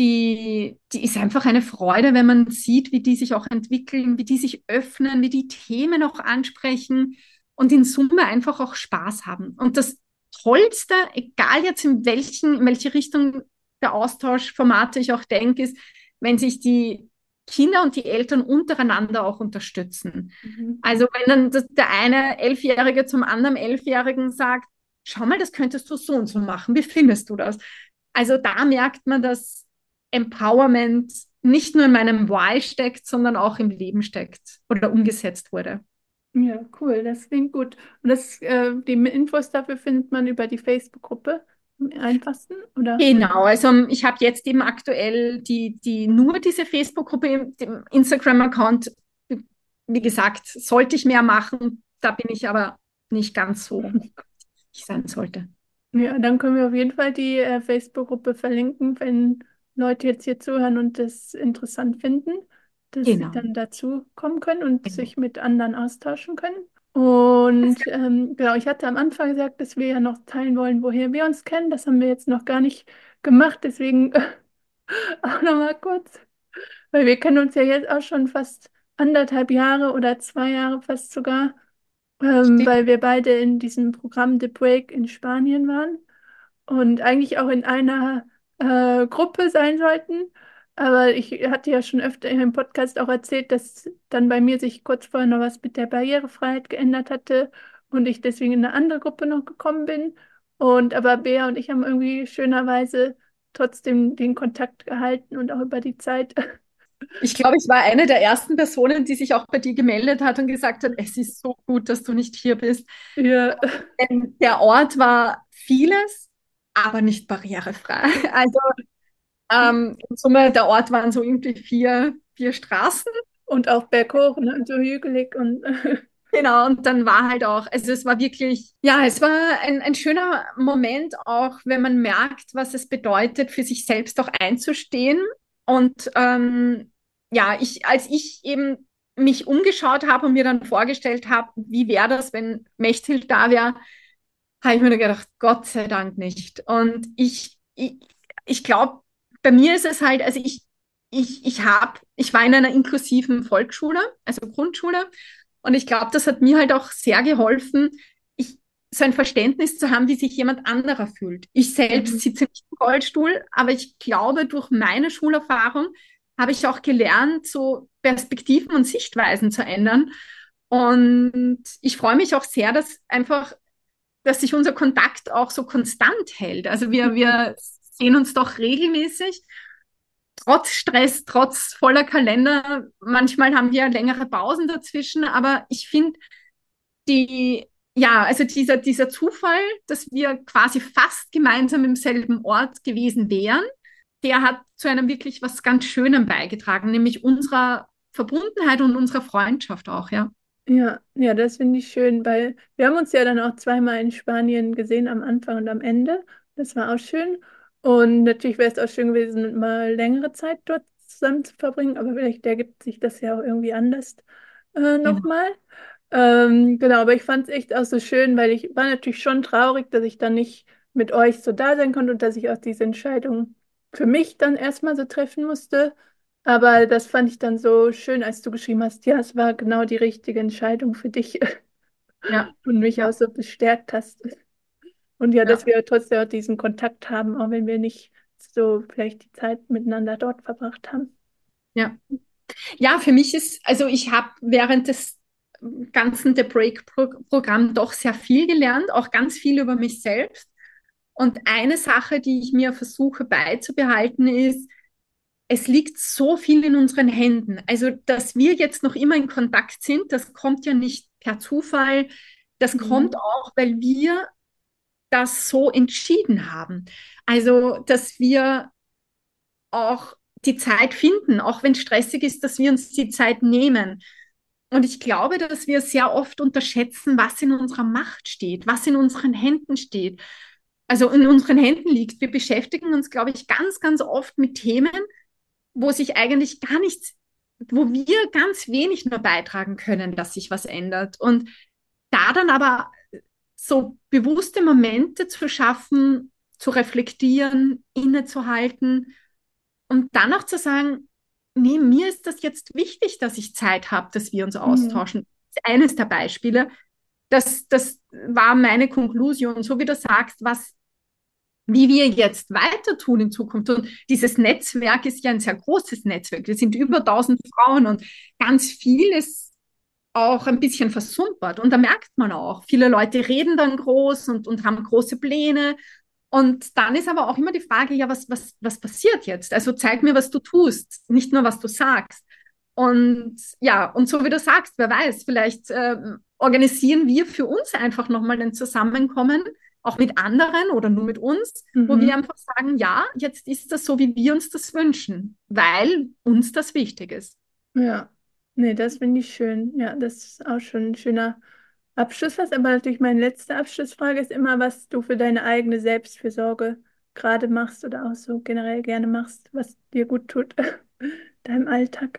die, die ist einfach eine Freude, wenn man sieht, wie die sich auch entwickeln, wie die sich öffnen, wie die Themen auch ansprechen und in Summe einfach auch Spaß haben. Und das Tollste, egal jetzt in welchen, in welche Richtung der Austauschformate ich auch denke, ist, wenn sich die Kinder und die Eltern untereinander auch unterstützen. Mhm. Also wenn dann das, der eine Elfjährige zum anderen Elfjährigen sagt, schau mal, das könntest du so und so machen, wie findest du das? Also da merkt man, dass Empowerment nicht nur in meinem Why steckt, sondern auch im Leben steckt oder umgesetzt wurde. Ja, cool, das klingt gut. Und das, äh, die Infos dafür findet man über die Facebook-Gruppe am einfachsten, oder? Genau, also ähm, ich habe jetzt eben aktuell die, die nur diese Facebook-Gruppe, den Instagram-Account, wie gesagt, sollte ich mehr machen, da bin ich aber nicht ganz so, wie ich sein sollte. Ja, dann können wir auf jeden Fall die äh, Facebook-Gruppe verlinken, wenn Leute jetzt hier zuhören und das interessant finden, dass sie Genau. dann dazu kommen können und Genau. sich mit anderen austauschen können. Und ähm, genau, ich hatte am Anfang gesagt, dass wir ja noch teilen wollen, woher wir uns kennen. Das haben wir jetzt noch gar nicht gemacht, deswegen auch nochmal kurz, weil wir kennen uns ja jetzt auch schon fast anderthalb Jahre oder zwei Jahre fast sogar, ähm, Stimmt. weil wir beide in diesem Programm The Break in Spanien waren und eigentlich auch in einer äh, Gruppe sein sollten. Aber ich hatte ja schon öfter im Podcast auch erzählt, dass dann bei mir sich kurz vorher noch was mit der Barrierefreiheit geändert hatte und ich deswegen in eine andere Gruppe noch gekommen bin. Und aber Bea und ich haben irgendwie schönerweise trotzdem den Kontakt gehalten und auch über die Zeit. Ich glaube, ich war eine der ersten Personen, die sich auch bei dir gemeldet hat und gesagt hat, es ist so gut, dass du nicht hier bist. Ja, Denn der Ort war vieles, aber nicht barrierefrei. Also ähm, in Summe, der Ort waren so irgendwie vier, vier Straßen. und auch berghoch, ne? Und so hügelig und Genau, und dann war halt auch, also es war wirklich, ja, es war ein, ein schöner Moment auch, wenn man merkt, was es bedeutet, für sich selbst auch einzustehen. Und ähm, ja, ich, als ich eben mich umgeschaut habe und mir dann vorgestellt habe, wie wäre das, wenn Mechthild da wäre, habe ich mir nur gedacht, Gott sei Dank nicht. Und ich, ich, ich glaube, bei mir ist es halt, also ich, ich, ich habe, ich war in einer inklusiven Volksschule, also Grundschule, und ich glaube, das hat mir halt auch sehr geholfen, ich, so ein Verständnis zu haben, wie sich jemand anderer fühlt. Ich selbst Mhm. sitze nicht im Rollstuhl, aber ich glaube, durch meine Schulerfahrung habe ich auch gelernt, so Perspektiven und Sichtweisen zu ändern. Und ich freue mich auch sehr, dass einfach dass sich unser Kontakt auch so konstant hält. Also wir, Mhm. wir sehen uns doch regelmäßig, trotz Stress, trotz voller Kalender. Manchmal haben wir längere Pausen dazwischen, aber ich finde die, ja, also dieser, dieser Zufall, dass wir quasi fast gemeinsam im selben Ort gewesen wären, der hat zu einem wirklich was ganz Schönem beigetragen, nämlich unserer Verbundenheit und unserer Freundschaft auch, ja. Ja, ja, das finde ich schön, weil wir haben uns ja dann auch zweimal in Spanien gesehen, am Anfang und am Ende. Das war auch schön. Und natürlich wäre es auch schön gewesen, mal längere Zeit dort zusammen zu verbringen, aber vielleicht ergibt sich das ja auch irgendwie anders äh, Genau. nochmal. Ähm, genau, aber ich fand es echt auch so schön, weil ich war natürlich schon traurig, dass ich dann nicht mit euch so da sein konnte und dass ich auch diese Entscheidung für mich dann erstmal so treffen musste. Aber das fand ich dann so schön, als du geschrieben hast, ja, es war genau die richtige Entscheidung für dich Ja, und mich auch ja, so bestärkt hast. Und ja, dass ja, wir trotzdem auch diesen Kontakt haben, auch wenn wir nicht so vielleicht die Zeit miteinander dort verbracht haben. ja. Ja, für mich ist, also ich habe während des ganzen The Break-Programm doch sehr viel gelernt, auch ganz viel über mich selbst. Und eine Sache, die ich mir versuche beizubehalten, ist, es liegt so viel in unseren Händen. Also, dass wir jetzt noch immer in Kontakt sind, das kommt ja nicht per Zufall. Das kommt Mhm. auch, weil wir das so entschieden haben. Also, dass wir auch die Zeit finden, auch wenn es stressig ist, dass wir uns die Zeit nehmen. Und ich glaube, dass wir sehr oft unterschätzen, was in unserer Macht steht, was in unseren Händen steht. Also in unseren Händen liegt. Wir beschäftigen uns, glaube ich, ganz, ganz oft mit Themen, wo sich eigentlich gar nichts, wo wir ganz wenig nur beitragen können, dass sich was ändert. Und da dann aber so bewusste Momente zu schaffen, zu reflektieren, innezuhalten und dann auch zu sagen, nee, mir ist das jetzt wichtig, dass ich Zeit habe, dass wir uns Mhm. austauschen. Das ist eines der Beispiele. Das, das war meine Konklusion. So wie du sagst, was, wie wir jetzt weiter tun in Zukunft. Und dieses Netzwerk ist ja ein sehr großes Netzwerk. Wir sind über tausend Frauen und ganz viel ist auch ein bisschen versumpert. Und da merkt man auch, viele Leute reden dann groß und, und haben große Pläne. Und dann ist aber auch immer die Frage, ja, was, was, was passiert jetzt? Also zeig mir, was du tust, nicht nur, was du sagst. Und ja, und so wie du sagst, wer weiß, vielleicht äh, organisieren wir für uns einfach nochmal ein Zusammenkommen, auch mit anderen oder nur mit uns, wo wir Mhm. einfach sagen, ja, jetzt ist das so, wie wir uns das wünschen, weil uns das wichtig ist. Ja, nee, das finde ich schön. Ja, das ist auch schon ein schöner Abschluss. Was aber natürlich meine letzte Abschlussfrage ist immer, was du für deine eigene Selbstfürsorge gerade machst oder auch so generell gerne machst, was dir gut tut, deinem Alltag.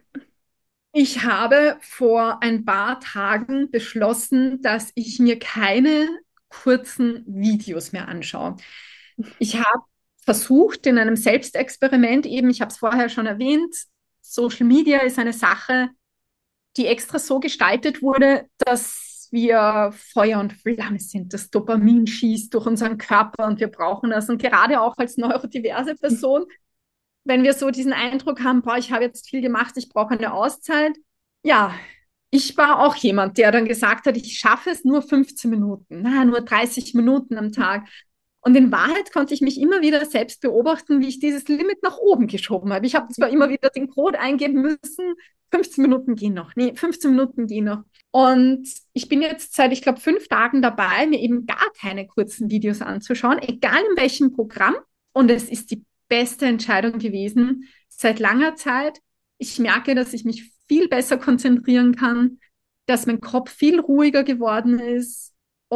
Ich habe vor ein paar Tagen beschlossen, dass ich mir keine kurzen Videos mehr anschaue. Ich habe versucht, in einem Selbstexperiment eben, ich habe es vorher schon erwähnt, Social Media ist eine Sache, die extra so gestaltet wurde, dass wir Feuer und Flamme sind. Das Dopamin schießt durch unseren Körper und wir brauchen das. Und gerade auch als neurodiverse Person, wenn wir so diesen Eindruck haben, boah, ich habe jetzt viel gemacht, ich brauche eine Auszeit. Ja, ich war auch jemand, der dann gesagt hat, ich schaffe es nur fünfzehn Minuten, na, nur dreißig Minuten am Tag. Und in Wahrheit konnte ich mich immer wieder selbst beobachten, wie ich dieses Limit nach oben geschoben habe. Ich habe zwar immer wieder den Code eingeben müssen, fünfzehn Minuten gehen noch, nee, fünfzehn Minuten gehen noch. Und ich bin jetzt seit, ich glaube, fünf Tagen dabei, mir eben gar keine kurzen Videos anzuschauen, egal in welchem Programm. Und es ist die beste Entscheidung gewesen seit langer Zeit. Ich merke, dass ich mich viel besser konzentrieren kann, dass mein Kopf viel ruhiger geworden ist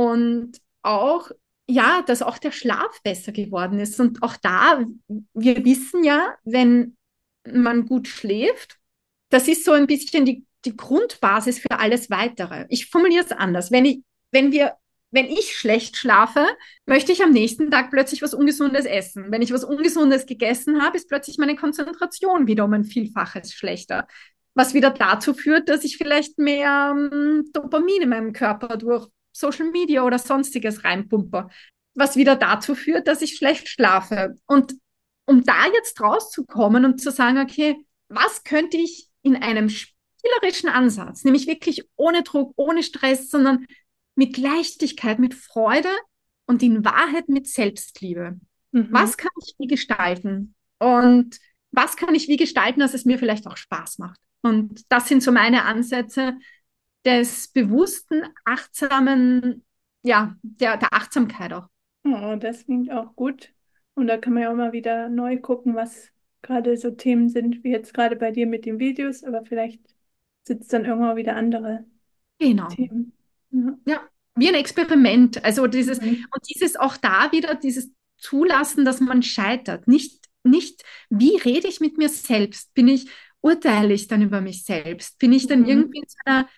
und auch, ja, dass auch der Schlaf besser geworden ist. Und auch da, wir wissen ja, wenn man gut schläft, das ist so ein bisschen die, die Grundbasis für alles Weitere. Ich formuliere es anders. Wenn ich, wenn wir, wenn ich schlecht schlafe, möchte ich am nächsten Tag plötzlich was Ungesundes essen. Wenn ich was Ungesundes gegessen habe, ist plötzlich meine Konzentration wieder um ein Vielfaches schlechter. Was wieder dazu führt, dass ich vielleicht mehr ähm, Dopamin in meinem Körper durch Social Media oder sonstiges reinpumpe. Was wieder dazu führt, dass ich schlecht schlafe. Und um da jetzt rauszukommen und zu sagen, okay, was könnte ich in einem spielerischen Ansatz, nämlich wirklich ohne Druck, ohne Stress, sondern mit Leichtigkeit, mit Freude und in Wahrheit mit Selbstliebe. Mhm. Was kann ich wie gestalten? Und was kann ich wie gestalten, dass es mir vielleicht auch Spaß macht? Und das sind so meine Ansätze des bewussten, achtsamen, ja, der, der Achtsamkeit auch. Oh, das klingt auch gut. Und da kann man ja auch mal wieder neu gucken, was gerade so Themen sind, wie jetzt gerade bei dir mit den Videos, aber vielleicht sitzt dann irgendwann wieder andere Genau. Themen. Ja. Ja, wie ein Experiment. Also dieses, Mhm. und dieses auch da wieder, dieses Zulassen, dass man scheitert. Nicht, nicht, wie rede ich mit mir selbst? Bin ich, urteile ich dann über mich selbst? Bin ich dann Mhm. irgendwie in so einer,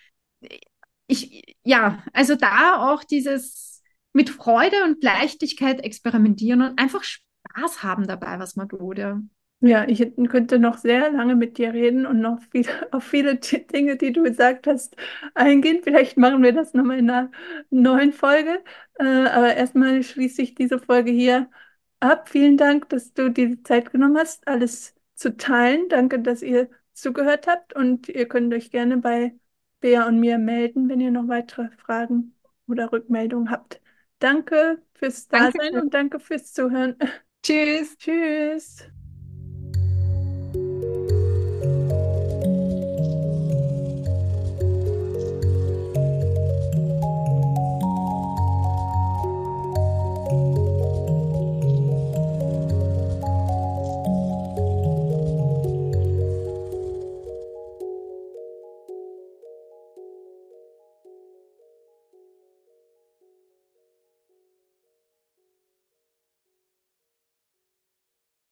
ich, ja, also da auch dieses mit Freude und Leichtigkeit experimentieren und einfach Spaß haben dabei, was man tut. Ja. Ja, ich hätte- könnte noch sehr lange mit dir reden und noch viel, auf viele T- Dinge, die du gesagt hast, eingehen. Vielleicht machen wir das nochmal in einer neuen Folge. Äh, aber erstmal schließe ich diese Folge hier ab. Vielen Dank, dass du dir die Zeit genommen hast, alles zu teilen. Danke, dass ihr zugehört habt und ihr könnt euch gerne bei Bea und mir melden, wenn ihr noch weitere Fragen oder Rückmeldungen habt. Danke fürs Dasein Dankeschön. und danke fürs Zuhören. Tschüss. Tschüss.